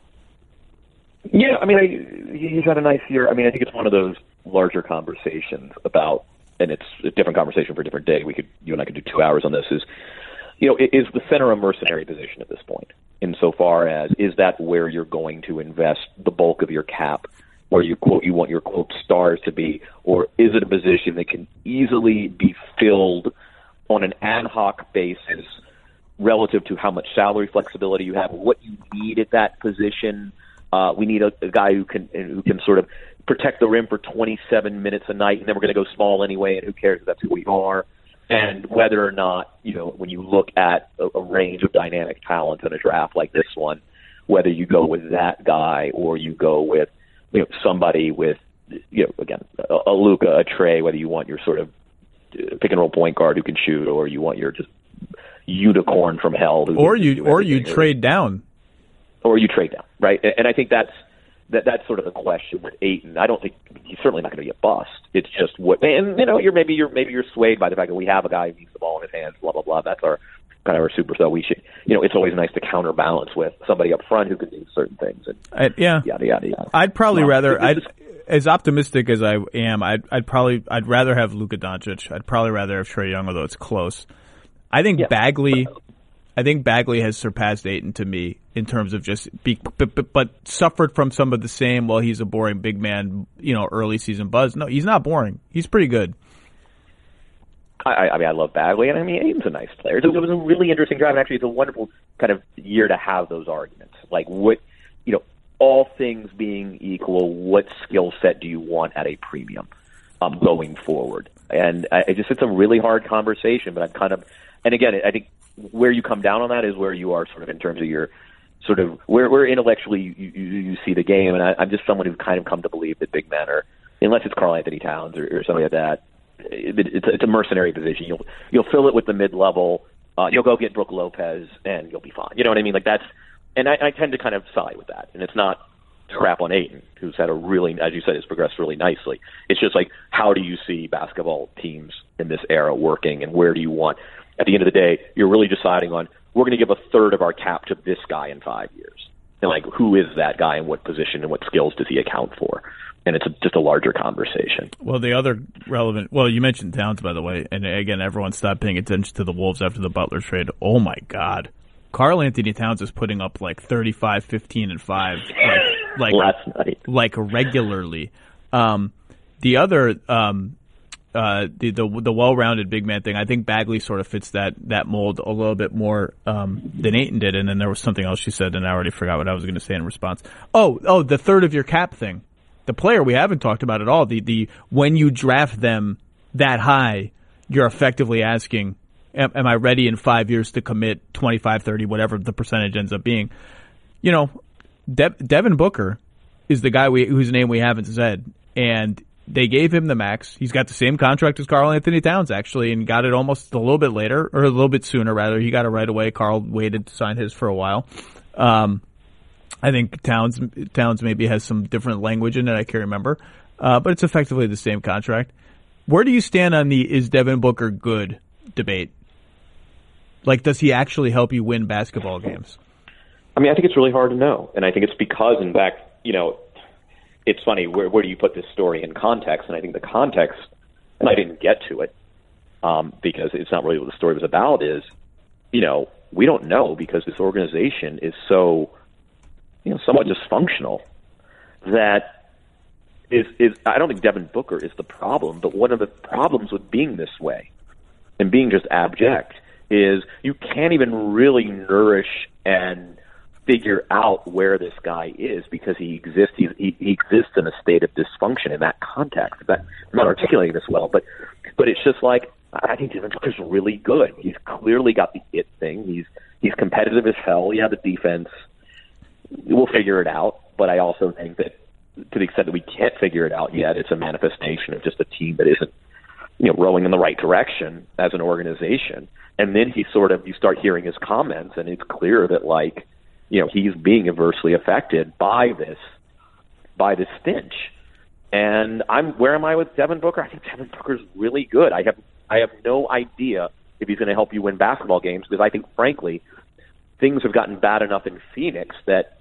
Yeah, I mean, I, he's had a nice year. I mean, I think it's one of those larger conversations about, and it's a different conversation for a different day. We could, you and I could do two hours on this, is, you know, is the center a mercenary position at this point? Insofar as, is that where you're going to invest the bulk of your cap, where you quote you want your quote stars to be, or is it a position that can easily be filled on an ad hoc basis relative to how much salary flexibility you have, what you need at that position? Uh, we need a, a guy who can who can sort of protect the rim for twenty-seven minutes a night, and then we're going to go small anyway, and who cares if that's who we are? And whether or not, you know, when you look at a, a range of dynamic talent in a draft like this one, whether you go with that guy or you go with, you know, somebody with, you know, again, a, a Luka, a Trey, whether you want your sort of pick and roll point guard who can shoot, or you want your just unicorn from hell, who or you or you trade down, or you trade down, right? And I think that's that that's sort of the question with Ayton. I don't think he's certainly not going to be a bust. It's just what, and you know, you're maybe you're maybe you're swayed by the fact that we have a guy who needs the ball in his hands, blah blah blah. That's our kind of our superstar. We should, you know, it's always nice to counterbalance with somebody up front who can do certain things. And I, yeah, yada yada yada. I'd probably well, rather, I'd, is, as optimistic as I am, I'd I'd probably I'd rather have Luka Doncic. I'd probably rather have Trae Young, although it's close. I think yeah. Bagley. I think Bagley has surpassed Ayton to me in terms of just be, but, but, but suffered from some of the same, well, he's a boring big man, you know, early season buzz. No, he's not boring. He's pretty good. I, I mean, I love Bagley, and I mean, Ayton's a nice player. It was a really interesting drive, and actually it's a wonderful kind of year to have those arguments. Like, what, you know, all things being equal, what skill set do you want at a premium um, going forward? And I, it just, it's a really hard conversation, but I'm kind of, and again, I think where you come down on that is where you are sort of in terms of your sort of where, where intellectually you, you, you see the game. And I, I'm just someone who's kind of come to believe that big men are, unless it's Karl Anthony Towns or, or something like that, it, it's, a, it's a mercenary position. You'll you'll fill it with the mid-level. Uh, you'll go get Brook Lopez and you'll be fine. You know what I mean? Like that's, and I, I tend to kind of side with that. And it's not crap on Ayton, who's had a really, as you said, has progressed really nicely. It's just like, how do you see basketball teams in this era working, and where do you want? At the end of the day, you're really deciding on, we're going to give a third of our cap to this guy in five years. And like, who is that guy and what position and what skills does he account for? And it's a, just a larger conversation. Well, the other relevant, well, you mentioned Towns, by the way, and again, everyone stopped paying attention to the Wolves after the Butler trade. Oh my God. Karl Anthony Towns is putting up like thirty-five, fifteen, and five, like, like, last night, like regularly. Um, the other, um, Uh, the, the the well-rounded big man thing, I think Bagley sort of fits that that mold a little bit more um, than Ayton did. And then there was something else she said, and I already forgot what I was going to say in response. Oh, oh, the third of your cap thing. The player we haven't talked about at all. The the when you draft them that high, you're effectively asking, am, am I ready in five years to commit twenty-five, thirty, whatever the percentage ends up being? you know, De- Devin Booker is the guy we, whose name we haven't said, and they gave him the max. He's got the same contract as Karl Anthony Towns, actually, and got it almost a little bit later, or a little bit sooner, rather. He got it right away. Karl waited to sign his for a while. Um, I think Towns Towns maybe has some different language in it. I can't remember. Uh, but it's effectively the same contract. Where do you stand on the is Devin Booker good debate? Like, does he actually help you win basketball games? I mean, I think it's really hard to know. And I think it's because, in fact, you know, it's funny, where, where do you put this story in context? And I think the context, and I didn't get to it um, because it's not really what the story was about, is, you know, we don't know because this organization is so, you know, somewhat dysfunctional that is, is I don't think Devin Booker is the problem, but one of the problems with being this way and being just abject is you can't even really nourish and figure out where this guy is because he exists. He, he, he exists in a state of dysfunction in that context. That, I'm not articulating this well, but but it's just like I think Devin Booker's really good. He's clearly got the it thing. He's he's competitive as hell. Yeah, the defense, we'll figure it out. But I also think that to the extent that we can't figure it out yet, it's a manifestation of just a team that isn't, you know, rowing in the right direction as an organization. And then he sort of you start hearing his comments, and it's clear that like. You know, he's being adversely affected by this, by this stench. And I'm, where am I with Devin Booker? I think Devin Booker's really good. I have, I have no idea if he's going to help you win basketball games because I think, frankly, things have gotten bad enough in Phoenix that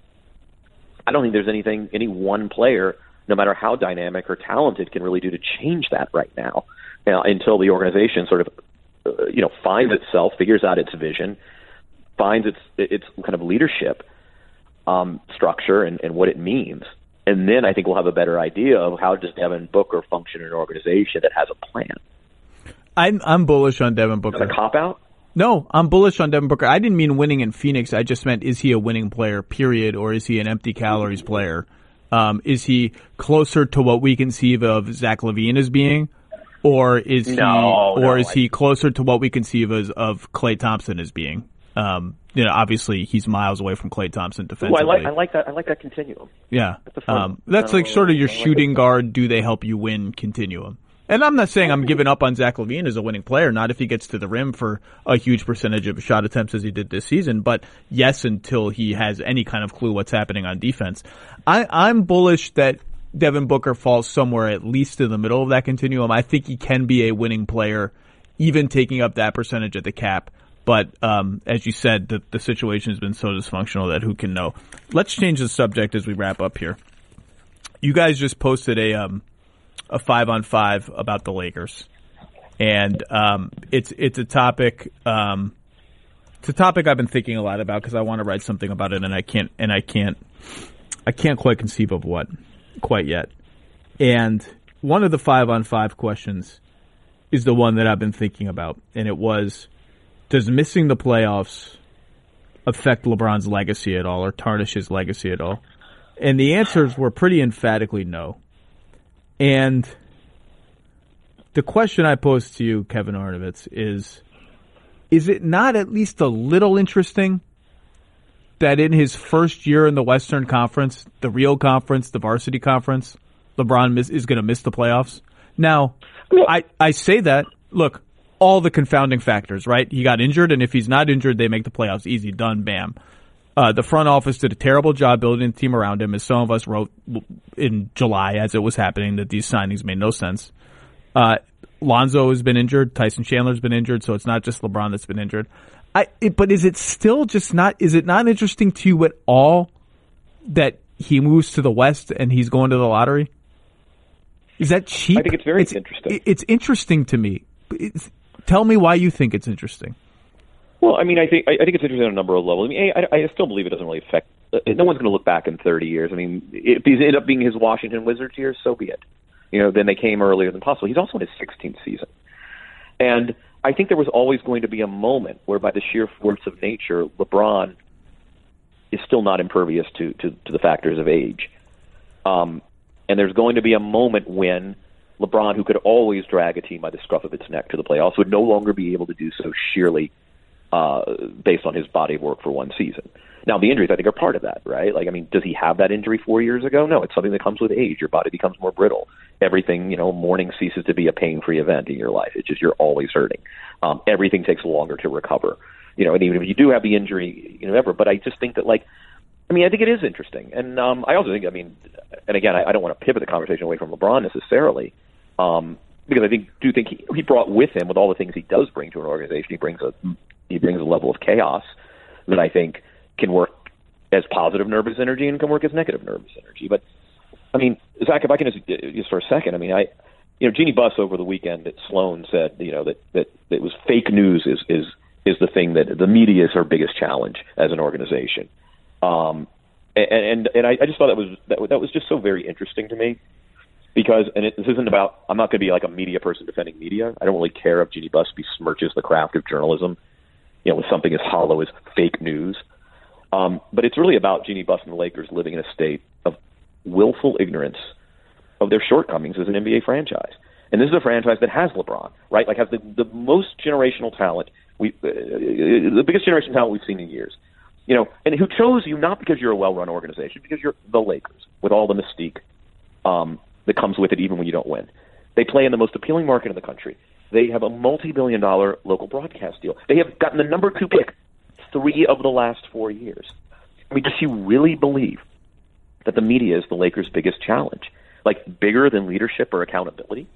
I don't think there's anything, any one player, no matter how dynamic or talented, can really do to change that right now. Now, until the organization sort of, uh, you know, finds itself, figures out its vision, finds its its kind of leadership um, structure and, and what it means. And then I think we'll have a better idea of how does Devin Booker function in an organization that has a plan. I'm, I'm bullish on Devin Booker. Is that a cop-out? No, I'm bullish on Devin Booker. I didn't mean winning in Phoenix. I just meant is he a winning player, period, or is he an empty calories player? Um, is he closer to what we conceive of Zach LaVine as being? Or is he, no, or no, is I, he closer to what we conceive as of Klay Thompson as being? Um, you know, obviously he's miles away from Klay Thompson defensively. Well, I like, I like that. I like that continuum. Yeah, that's, um, that's like sort of your shooting guard. Do they help you win continuum? And I'm not saying I'm giving up on Zach LaVine as a winning player. Not if he gets to the rim for a huge percentage of shot attempts as he did this season. But yes, until he has any kind of clue what's happening on defense. I, I'm bullish that Devin Booker falls somewhere at least in the middle of that continuum. I think he can be a winning player, even taking up that percentage at the cap. But um, as you said, the, the situation has been so dysfunctional that who can know. Let's change the subject as we wrap up here. You guys just posted a um, a five on five about the Lakers, and um, it's it's a topic um, it's a topic I've been thinking a lot about because I want to write something about it, and I can't and I can't I can't quite conceive of what quite yet. And one of the five on five questions is the one that I've been thinking about, and it was, does missing the playoffs affect LeBron's legacy at all or tarnish his legacy at all? And the answers were pretty emphatically no. And the question I pose to you, Kevin Arnovitz, is, is it not at least a little interesting that in his first year in the Western Conference, the real conference, the varsity conference, LeBron miss, is going to miss the playoffs? Now, I, I say that, look, all the confounding factors, right? He got injured, and if he's not injured, they make the playoffs. Easy, done, bam. Uh, the front office did a terrible job building a team around him, as some of us wrote in July as it was happening, that these signings made no sense. Uh, Lonzo has been injured. Tyson Chandler's been injured, so it's not just LeBron that's been injured. I, it, but is it still just not, is it not interesting to you at all that he moves to the West and he's going to the lottery? Is that cheap? I think it's very it's, interesting. It's interesting to me. It's, tell me why you think it's interesting. Well, I mean, I think I think it's interesting on a number of levels. I mean, I, I still believe it doesn't really affect. Uh, no one's going to look back in thirty years. I mean, if these end up being his Washington Wizards years, so be it. You know, then they came earlier than possible. He's also in his sixteenth season, and I think there was always going to be a moment where, by the sheer force of nature, LeBron is still not impervious to to, to the factors of age. Um, and there's going to be a moment when LeBron, who could always drag a team by the scruff of its neck to the playoffs, would no longer be able to do so sheerly uh, based on his body of work for one season. Now, the injuries, I think, are part of that, right? Like, I mean, does he have that injury four years ago? No, it's something that comes with age. Your body becomes more brittle. Everything, you know, morning ceases to be a pain-free event in your life. It's just you're always hurting. Um, everything takes longer to recover. You know, and even if you do have the injury, you know, ever. But I just think that, like, I mean, I think it is interesting. And um, I also think, I mean, and again, I, I don't want to pivot the conversation away from LeBron necessarily, um, because I think do think he, he brought with him, with all the things he does bring to an organization, he brings a he brings a level of chaos that I think can work as positive nervous energy and can work as negative nervous energy. But I mean, Zach, if I can just, just for a second, I mean, I, you know, Jeannie Buss over the weekend at Sloan said, you know, that that, that it was fake news is is is the thing that the media is our biggest challenge as an organization. Um, and and, and I, I just thought that was that, that was just so very interesting to me because, and it, this isn't about, I'm not going to be like a media person defending media. I don't really care if Jeannie Buss besmirches the craft of journalism, you know, with something as hollow as fake news. Um, but it's really about Jeannie Buss and the Lakers living in a state of willful ignorance of their shortcomings as an N B A franchise. And this is a franchise that has LeBron, right? Like has the, the most generational talent, we, uh, the biggest generational talent we've seen in years. You know, and who chose you not because you're a well-run organization, because you're the Lakers with all the mystique um, that comes with it, even when you don't win. They play in the most appealing market in the country. They have a multi-billion dollar local broadcast deal. They have gotten the number two pick three of the last four years. I mean, does he really believe that the media is the Lakers' biggest challenge? Like, bigger than leadership or accountability?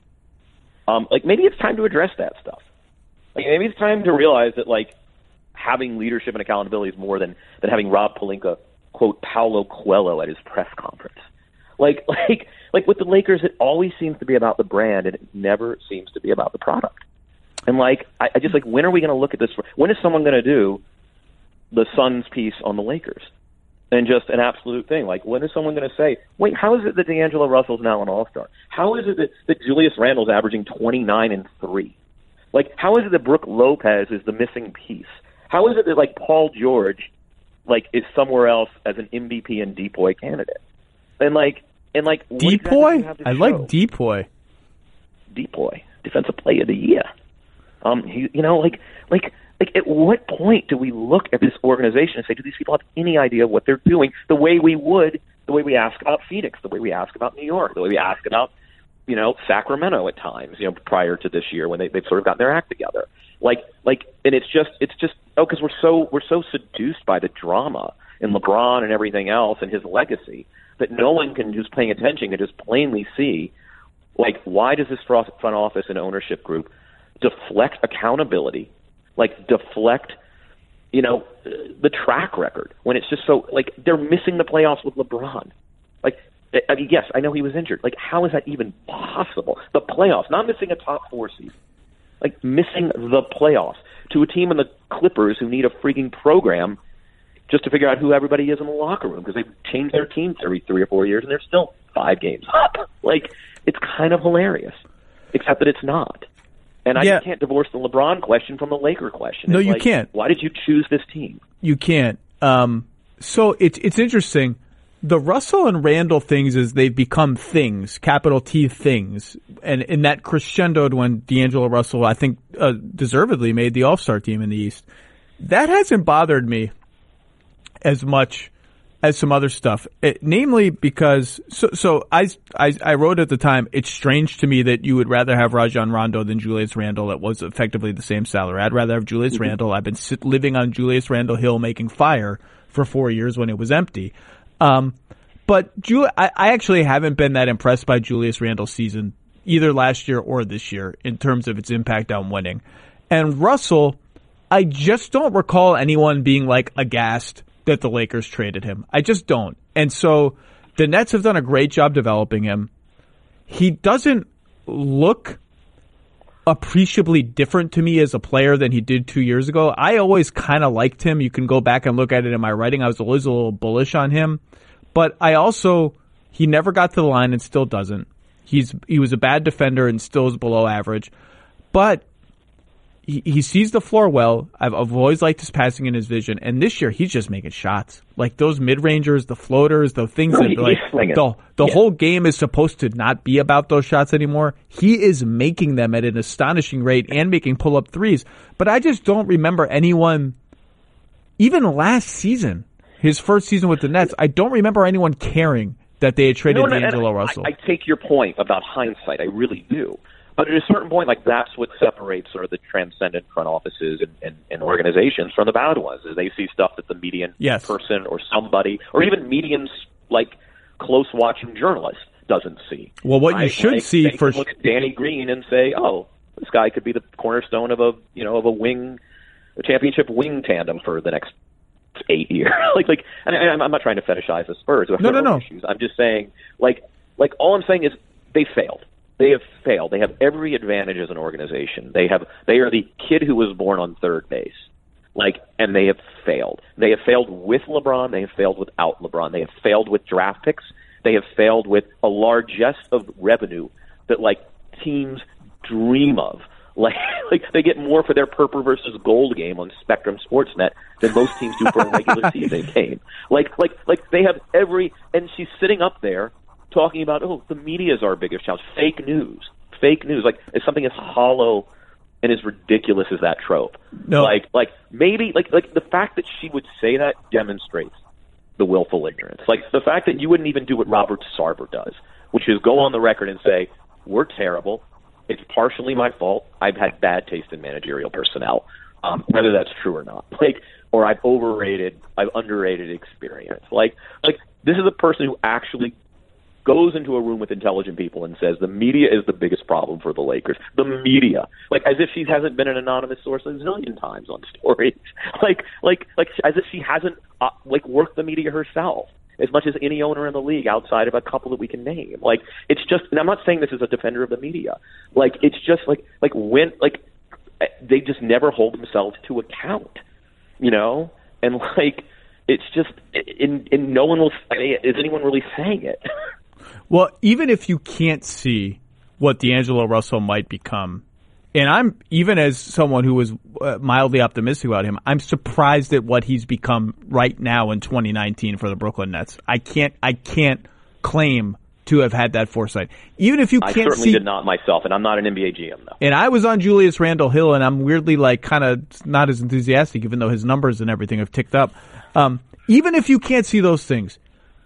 Um, like, maybe it's time to address that stuff. Like, maybe it's time to realize that, like, having leadership and accountability is more than, than having Rob Pelinka quote Paulo Coelho at his press conference. Like, like, like with the Lakers, it always seems to be about the brand, and it never seems to be about the product. And like, I, I just like, when are we going to look at this? When is someone going to do the Suns piece on the Lakers? And just an absolute thing. Like, when is someone going to say, wait, how is it that D'Angelo Russell's now an all-star? How is it that, that Julius Randle's averaging twenty-nine and three? Like, how is it that Brooke Lopez is the missing piece? How is it that, like, Paul George, like, is somewhere else as an M V P and Depoy candidate? And, like, and like, Depoy? Exactly I like Depoy. Depoy, Defensive Player of the Year. Um, he, you know, like, like, like, at what point do we look at this organization and say, do these people have any idea what they're doing? The way we would, the way we ask about Phoenix, the way we ask about New York, the way we ask about, you know, Sacramento at times, you know, prior to this year when they they've sort of gotten their act together. Like, like, and it's just, it's just, oh, because we're so, we're so seduced by the drama and LeBron and everything else and his legacy that no one can just paying attention and just plainly see, like, why does this front office and ownership group deflect accountability, like deflect, you know, the track record when it's just so, like, they're missing the playoffs with LeBron. Like, I mean, yes, I know he was injured. Like, how is that even possible? The playoffs, not missing a top four season. Like, missing the playoffs to a team in the Clippers who need a freaking program just to figure out who everybody is in the locker room because they've changed their teams every three or four years and they're still five games up. Like, it's kind of hilarious, except that it's not. And I yeah. just can't divorce the LeBron question from the Laker question. No, it's you like, can't. Why did you choose this team? You can't. Um, so it's it's interesting. The Russell and Randle things is they've become things, capital T things, and in that crescendoed when D'Angelo Russell, I think, uh, deservedly made the All-Star team in the East. That hasn't bothered me as much as some other stuff, it, namely because so so I, I I wrote at the time, it's strange to me that you would rather have Rajon Rondo than Julius Randle. It was effectively the same salary. I'd rather have Julius mm-hmm. Randle. I've been sit, living on Julius Randle Hill making fire for four years when it was empty. Um, but Ju- I, I actually haven't been that impressed by Julius Randle's season either last year or this year in terms of its impact on winning. And Russell, I just don't recall anyone being like aghast that the Lakers traded him. I just don't. And so the Nets have done a great job developing him. He doesn't look appreciably different to me as a player than he did two years ago. I always kind of liked him. You can go back and look at it in my writing. I was always a little bullish on him. But I also, he never got to the line and still doesn't. He's He was a bad defender and still is below average. But he, he sees the floor well. I've, I've always liked his passing and his vision. And this year, he's just making shots. Like those mid-rangers, the floaters, the things No, that, he- like, he's slinging. the, the Yeah. whole game is supposed to not be about those shots anymore. He is making them at an astonishing rate and making pull-up threes. But I just don't remember anyone, even last season, his first season with the Nets, I don't remember anyone caring that they had traded No, no, and D'Angelo I- Russell. I, I take your point about hindsight. I really do. But at a certain point, like that's what separates sort of the transcendent front offices and, and, and organizations from the bad ones. Is they see stuff that the median Yes. person or somebody, or even median like close watching journalist doesn't see. Well, what you Right? should Like, see they for can look at Danny Green and say, "Oh, this guy could be the cornerstone of a you know of a wing, a championship wing tandem for the next eight years." like, like, and I, I'm not trying to fetishize the Spurs. Who have No, their no, own no. Issues. I'm just saying, like, like all I'm saying is they failed. They have failed. They have every advantage as an organization. They have. They are the kid who was born on third base. Like, and they have failed. They have failed with LeBron. They have failed without LeBron. They have failed with draft picks. They have failed with a largesse of revenue that like teams dream of. Like, like they get more for their purple versus gold game on Spectrum Sportsnet than most teams do for a regular season game. Like, like, like they have every, and she's sitting up there talking about, oh, the media is our biggest challenge. Fake news, fake news. Like, it's something as hollow and as ridiculous as that trope. No. Like, like maybe, like, like the fact that she would say that demonstrates the willful ignorance. Like the fact that you wouldn't even do what Robert Sarver does, which is go on the record and say, we're terrible. It's partially my fault. I've had bad taste in managerial personnel, um, whether that's true or not. Like, or I've overrated, I've underrated experience. Like, like this is a person who actually goes into a room with intelligent people and says the media is the biggest problem for the Lakers. The media, like as if she hasn't been an anonymous source a zillion times on stories. Like, like, like as if she hasn't uh, like worked the media herself as much as any owner in the league outside of a couple that we can name. Like, it's just, and I'm not saying this as a defender of the media. Like, it's just like, like when, like, they just never hold themselves to account, you know? And like, it's just, and, and no one will, is anyone really saying it? Well, even if you can't see what D'Angelo Russell might become, and I'm, even as someone who was uh, mildly optimistic about him, I'm surprised at what he's become right now in twenty nineteen for the Brooklyn Nets. I can't, I can't claim to have had that foresight. Even if you I can't certainly see, did not myself, and I'm not an N B A G M though. and I was on Julius Randle Hill, and I'm weirdly like kind of not as enthusiastic, even though his numbers and everything have ticked up. Um, even if you can't see those things,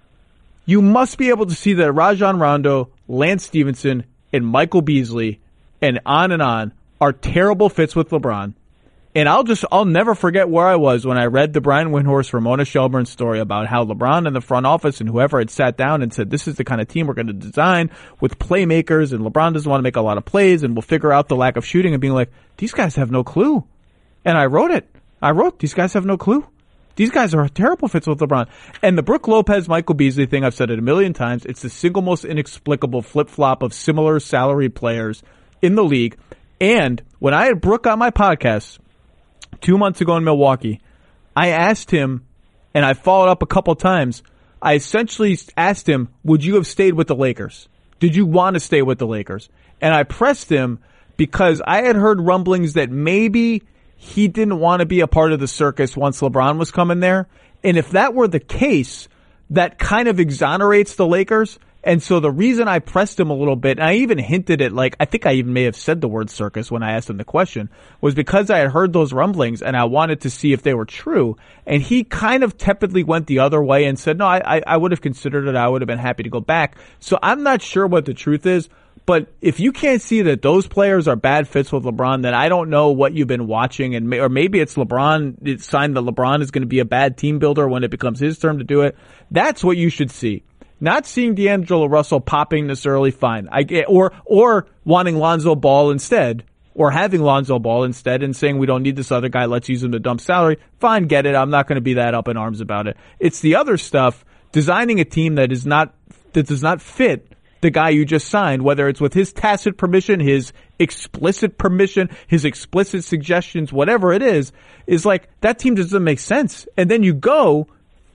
you must be able to see that Rajon Rondo, Lance Stevenson, and Michael Beasley, and on and on, are terrible fits with LeBron. And I'll just, I'll never forget where I was when I read the Brian Windhorst, Ramona Shelburne story about how LeBron and the front office and whoever had sat down and said, this is the kind of team we're going to design with playmakers, and LeBron doesn't want to make a lot of plays, and we'll figure out the lack of shooting, and being like, these guys have no clue. And I wrote it. I wrote, these guys have no clue. These guys are terrible fits with LeBron. And the Brook Lopez, Michael Beasley thing, I've said it a million times, it's the single most inexplicable flip-flop of similar salary players in the league. And when I had Brook on my podcast two months ago in Milwaukee, I asked him, and I followed up a couple times, I essentially asked him, would you have stayed with the Lakers? Did you want to stay with the Lakers? And I pressed him because I had heard rumblings that maybe he didn't want to be a part of the circus once LeBron was coming there. And if that were the case, that kind of exonerates the Lakers. And so the reason I pressed him a little bit, and I even hinted at, like, I think I even may have said the word circus when I asked him the question, was because I had heard those rumblings and I wanted to see if they were true. And he kind of tepidly went the other way and said, no, I, I, I would have considered it. I would have been happy to go back. So I'm not sure what the truth is. But if you can't see that those players are bad fits with LeBron, then I don't know what you've been watching. And may, or maybe it's LeBron, it's signed that LeBron is going to be a bad team builder when it becomes his turn to do it. That's what you should see. Not seeing D'Angelo Russell popping this early, fine. I get, or, or wanting Lonzo Ball instead, or having Lonzo Ball instead and saying we don't need this other guy, let's use him to dump salary. Fine, get it. I'm not going to be that up in arms about it. It's the other stuff, designing a team that is not, that does not fit the guy you just signed, whether it's with his tacit permission, his explicit permission, his explicit suggestions, whatever it is, is like, that team just doesn't make sense. And then you go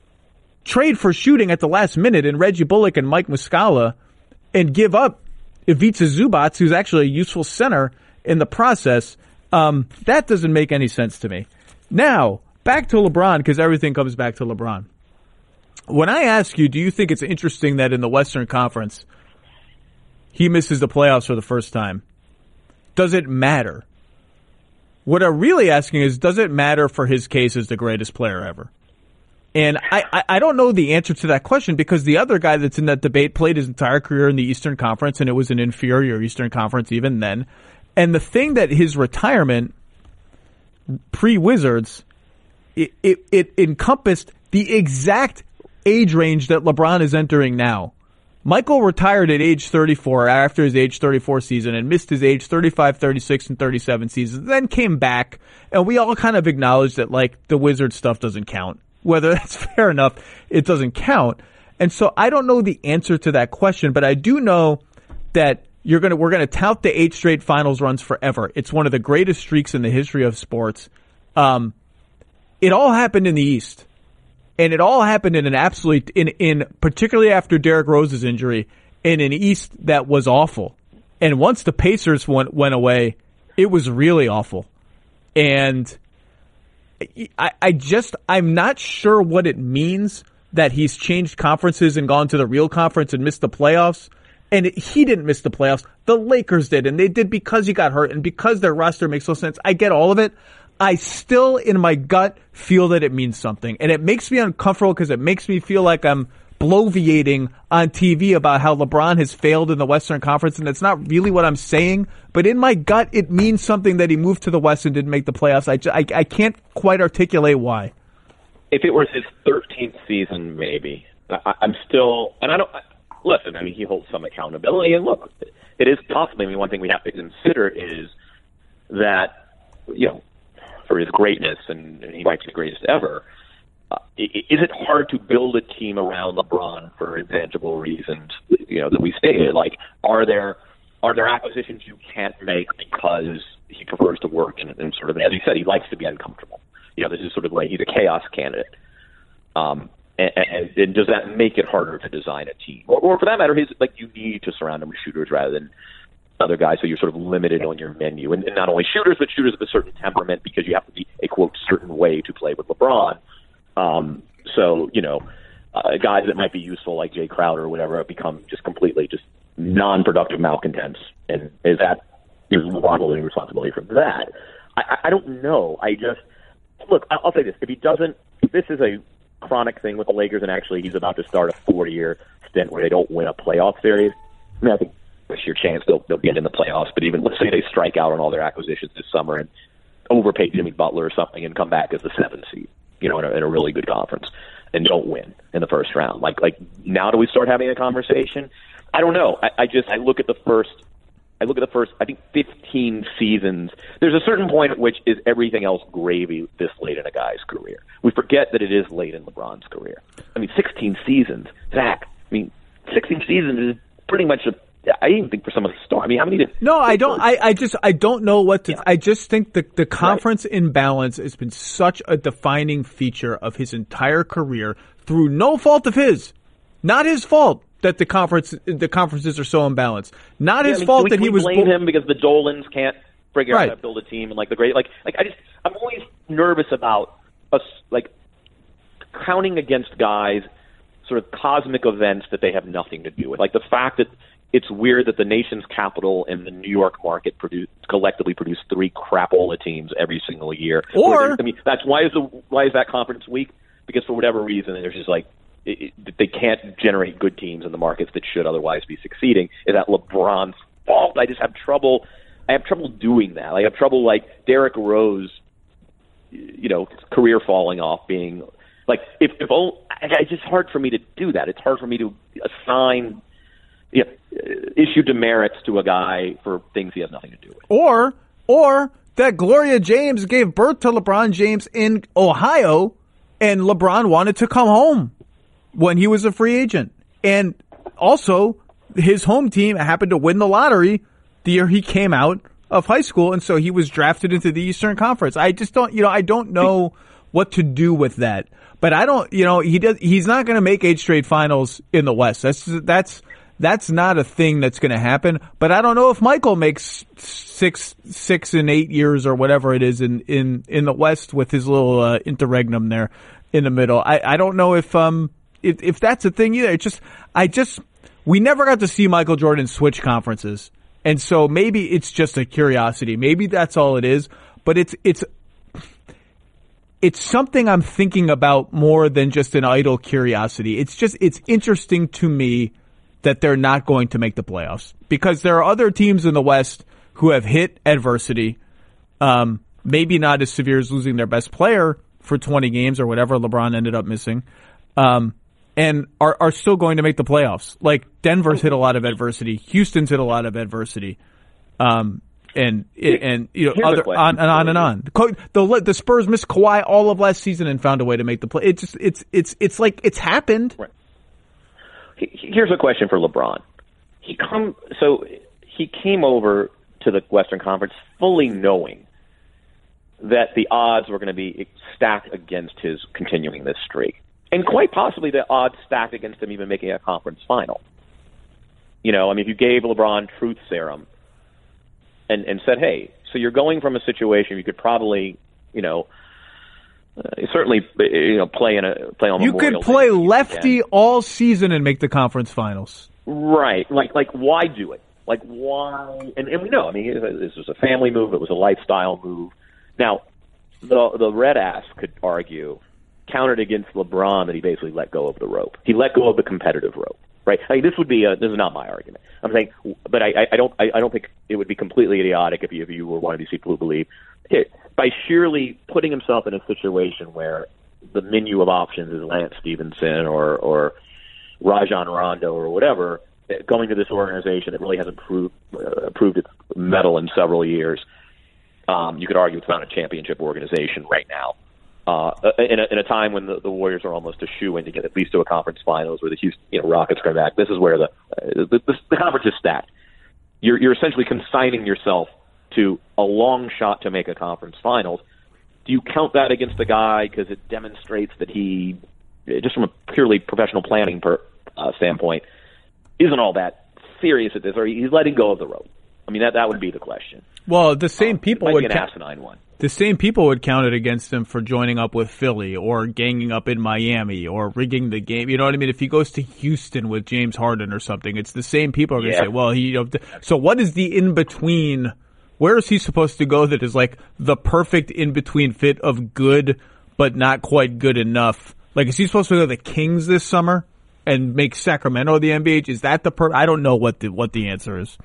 trade for shooting at the last minute in Reggie Bullock and Mike Muscala and give up Ivica Zubac, who's actually a useful center in the process. Um, that doesn't make any sense to me. Now, back to LeBron, because everything comes back to LeBron. When I ask you, do you think it's interesting that in the Western Conference he misses the playoffs for the first time? Does it matter? What I'm really asking is, does it matter for his case as the greatest player ever? And I, I, I don't know the answer to that question, because the other guy that's in that debate played his entire career in the Eastern Conference, and it was an inferior Eastern Conference even then. And the thing that his retirement, pre-Wizards, it, it, it encompassed the exact age range that LeBron is entering now. Michael retired at age thirty-four after his age thirty-four season and missed his age thirty-five, thirty-six, and thirty-seven seasons, then came back, and we all kind of acknowledged that, like, the Wizard stuff doesn't count. Whether that's fair enough, it doesn't count. And so I don't know the answer to that question, but I do know that you're gonna we're gonna tout the eight straight finals runs forever. It's one of the greatest streaks in the history of sports. Um, it all happened in the East. And it all happened in an absolute, in, in particularly after Derrick Rose's injury, in an East that was awful. And once the Pacers went, went away, it was really awful. And I, I just, I'm not sure what it means that he's changed conferences and gone to the real conference and missed the playoffs. And it, he didn't miss the playoffs. The Lakers did, and they did because he got hurt and because their roster makes no sense. I get all of it. I still, in my gut, feel that it means something. And it makes me uncomfortable because it makes me feel like I'm bloviating on T V about how LeBron has failed in the Western Conference, and that's not really what I'm saying. But in my gut, it means something that he moved to the West and didn't make the playoffs. I, I, I can't quite articulate why. If it was his thirteenth season, maybe. I, I'm still, and I don't, listen, I mean, he holds some accountability. And look, it is possible. I mean, one thing we have to consider is that, you know, for his greatness, and, and he might be the greatest ever, uh, is it hard to build a team around LeBron for intangible reasons, you know, that we stated? Like, are there are there acquisitions you can't make because he prefers to work in, in sort of, as he said, he likes to be uncomfortable. You know, this is sort of like he's a chaos candidate. Um, and, and, and does that make it harder to design a team? Or, or for that matter, his, like, you need to surround him with shooters rather than other guys, so you're sort of limited on your menu. And, and not only shooters, but shooters of a certain temperament, because you have to be a, quote, certain way to play with LeBron. Um, so, you know, uh, guys that might be useful, like Jay Crowder or whatever, have become just completely just non-productive malcontents. And is that, is LeBron holding responsibility for that? I, I don't know. I just, look, I'll say this. If he doesn't, if this is a chronic thing with the Lakers, and actually he's about to start a four-year stint where they don't win a playoff series, I mean, I think there's your chance they'll, they'll get in the playoffs. But even, let's say they strike out on all their acquisitions this summer and overpay Jimmy Butler or something and come back as the seventh seed, you know, in a, in a really good conference, and don't win in the first round. Like, like now do we start having a conversation? I don't know. I, I just, I look at the first, I look at the first, I think fifteen seasons. There's a certain point at which is everything else gravy this late in a guy's career. We forget that it is late in LeBron's career. I mean, sixteen seasons, Zach. I mean, sixteen seasons is pretty much a, I even think for some of the stars. I mean, how many did? No, I don't. I, I just I don't know what to. Yeah. I just think the the conference right. imbalance has been such a defining feature of his entire career through no fault of his, not his fault that the conference the conferences are so imbalanced. Not yeah, his I mean, can fault we, that can he we was blame bo- him because the Dolans can't figure right. out how to build a team and like the great like like I just I'm always nervous about us like counting against guys sort of cosmic events that they have nothing to do with, like the fact that. It's weird that the nation's capital and the New York market produce, collectively produce three crapola teams every single year. Or, I mean, that's why is the why is that conference weak? Because for whatever reason, there's just like it, it, they can't generate good teams in the markets that should otherwise be succeeding. Is that LeBron's fault? I just have trouble. I have trouble doing that. I have trouble like Derrick Rose, you know, career falling off being like if if oh, it's just hard for me to do that. It's hard for me to assign. Yeah, issue demerits to a guy for things he has nothing to do with. Or, or that Gloria James gave birth to LeBron James in Ohio, and LeBron wanted to come home when he was a free agent. And also, his home team happened to win the lottery the year he came out of high school, and so he was drafted into the Eastern Conference. I just don't, you know, I don't know what to do with that. But I don't, you know, he does. He's not going to make eight straight finals in the West. That's that's. That's not a thing that's going to happen. But I don't know if Michael makes six, six and eight years or whatever it is in, in, in the West with his little uh, interregnum there in the middle. I, I don't know if um if, if that's a thing either. It's just I just we never got to see Michael Jordan switch conferences, and so maybe it's just a curiosity. Maybe that's all it is. But it's it's it's something I'm thinking about more than just an idle curiosity. It's just it's interesting to me that they're not going to make the playoffs because there are other teams in the West who have hit adversity, um, maybe not as severe as losing their best player for twenty games or whatever LeBron ended up missing, um, and are, are still going to make the playoffs. Like Denver's hit a lot of adversity, Houston's hit a lot of adversity, um, and and you know Here's other on and on and on. The the Spurs missed Kawhi all of last season and found a way to make the play. It just it's it's it's like it's happened. Right. Here's a question for LeBron. He come so he came over to the Western Conference fully knowing that the odds were going to be stacked against his continuing this streak, and quite possibly the odds stacked against him even making a conference final. You know, I mean, if you gave LeBron truth serum and and said, "Hey, so you're going from a situation you could probably, you know." Uh, certainly, you know, play in a play on. You Memorial could play Day lefty all season and make the conference finals. Right? Like, like, why do it? Like, why? And, and we know. I mean, this was a family move. It was a lifestyle move. Now, the the red ass could argue, countered against LeBron, that he basically let go of the rope. He let go of the competitive rope. Right? I mean, this would be a, this is not my argument. I'm saying, but I, I don't I, I don't think it would be completely idiotic if you if you were one of these people who believe it. By sheerly putting himself in a situation where the menu of options is Lance Stevenson or, or Rajon Rondo or whatever, going to this organization that really hasn't proved, uh, proved its mettle in several years, um, you could argue it's not a championship organization right now. Uh, in, a, in a time when the, the Warriors are almost a shoo-in to get at least to a conference finals, where the Houston you know, Rockets come back, this is where the, uh, the, the, the conference is stacked. You're, you're essentially consigning yourself to a long shot to make a conference finals. Do you count that against the guy because it demonstrates that he, just from a purely professional planning per, uh, standpoint, isn't all that serious at this, or he's letting go of the rope? I mean, that that would be the question. Well, the same um, people it might would be an count, asinine one. The same people would count it against him for joining up with Philly or ganging up in Miami or rigging the game. You know what I mean? If he goes to Houston with James Harden or something, it's the same people are going to yeah. say, "Well, he." You know, so what is the in between? Where is he supposed to go that is like the perfect in-between fit of good but not quite good enough? Like, is he supposed to go to the Kings this summer and make Sacramento the N B A? Is that the per- I don't know what the what the answer is.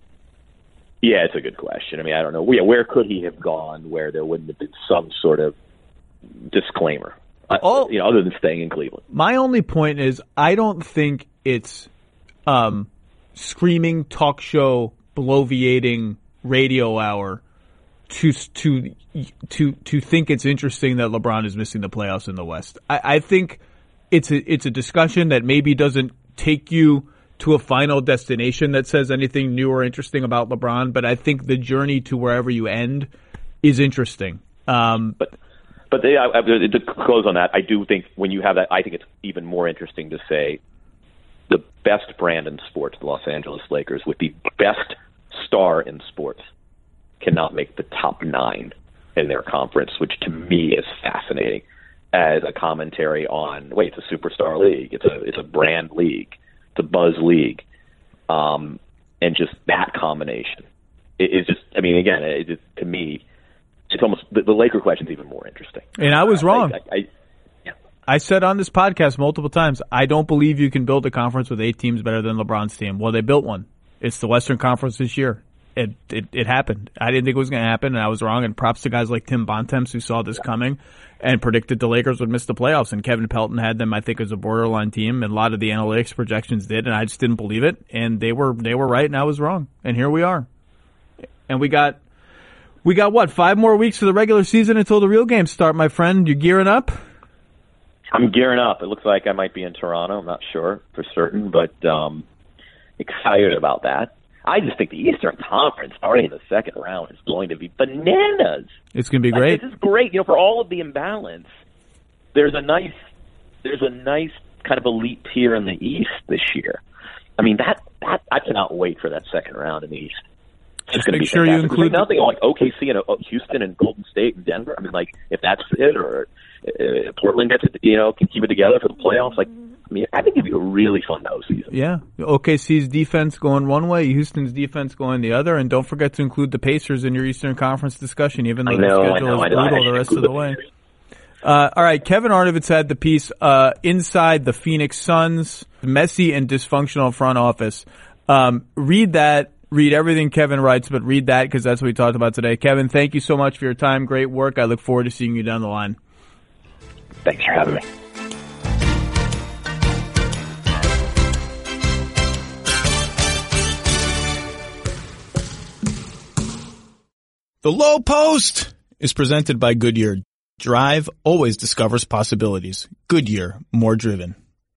Yeah, it's a good question. I mean, I don't know. Yeah, where could he have gone where there wouldn't have been some sort of disclaimer? Oh, you know, other than staying in Cleveland. My only point is I don't think it's um, screaming talk show bloviating radio hour to to to to think it's interesting that LeBron is missing the playoffs in the West. I, I think it's a it's a discussion that maybe doesn't take you to a final destination that says anything new or interesting about LeBron, but I think the journey to wherever you end is interesting. Um, but but they, I, I, to close on that, I do think when you have that, I think it's even more interesting to say the best brand in sports, the Los Angeles Lakers, with the best star in sports, cannot make the top nine in their conference, which to me is fascinating as a commentary on, wait, it's a superstar league. It's a, it's a brand league. It's a buzz league. Um, and just that combination is just, I mean, again, it just, to me, it's almost, the, the Laker question is even more interesting. And I was wrong. I, I, I, yeah. I said on this podcast multiple times, I don't believe you can build a conference with eight teams better than LeBron's team. Well, they built one. It's the Western Conference this year. It it, it happened. I didn't think it was going to happen, and I was wrong. And props to guys like Tim Bontemps who saw this coming and predicted the Lakers would miss the playoffs. And Kevin Pelton had them, I think, as a borderline team, and a lot of the analytics projections did, and I just didn't believe it. And they were they were right, and I was wrong. And here we are. And we got we got what five more weeks of the regular season until the real games start, my friend. You gearing up? I'm gearing up. It looks like I might be in Toronto. I'm not sure for certain, but um, excited about that. I just think the Eastern Conference, already in the second round, is going to be bananas. It's going to be like, great. This is great. You know, for all of the imbalance, there's a nice, there's a nice kind of elite tier in the East this year. I mean, that, that, I cannot wait for that second round in the East. It's Just going to make be sure you fantastic. include nothing like O K C and uh, Houston and Golden State and Denver. I mean, like, if that's it, or uh, Portland gets it, you know, can keep it together for the playoffs, like, I mean, I think it'd be a really fun postseason. Yeah. O K C's defense going one way, Houston's defense going the other, and don't forget to include the Pacers in your Eastern Conference discussion, even though I know, the I schedule know, is I know. brutal I the rest of the way. Uh, all right, Kevin Arnovitz had the piece, uh, Inside the Phoenix Suns, Messy and Dysfunctional Front Office. Um, read that. Read everything Kevin writes, but read that because that's what we talked about today. Kevin, thank you so much for your time. Great work. I look forward to seeing you down the line. Thanks for having me. The Low Post is presented by Goodyear. Drive always discovers possibilities. Goodyear, more driven.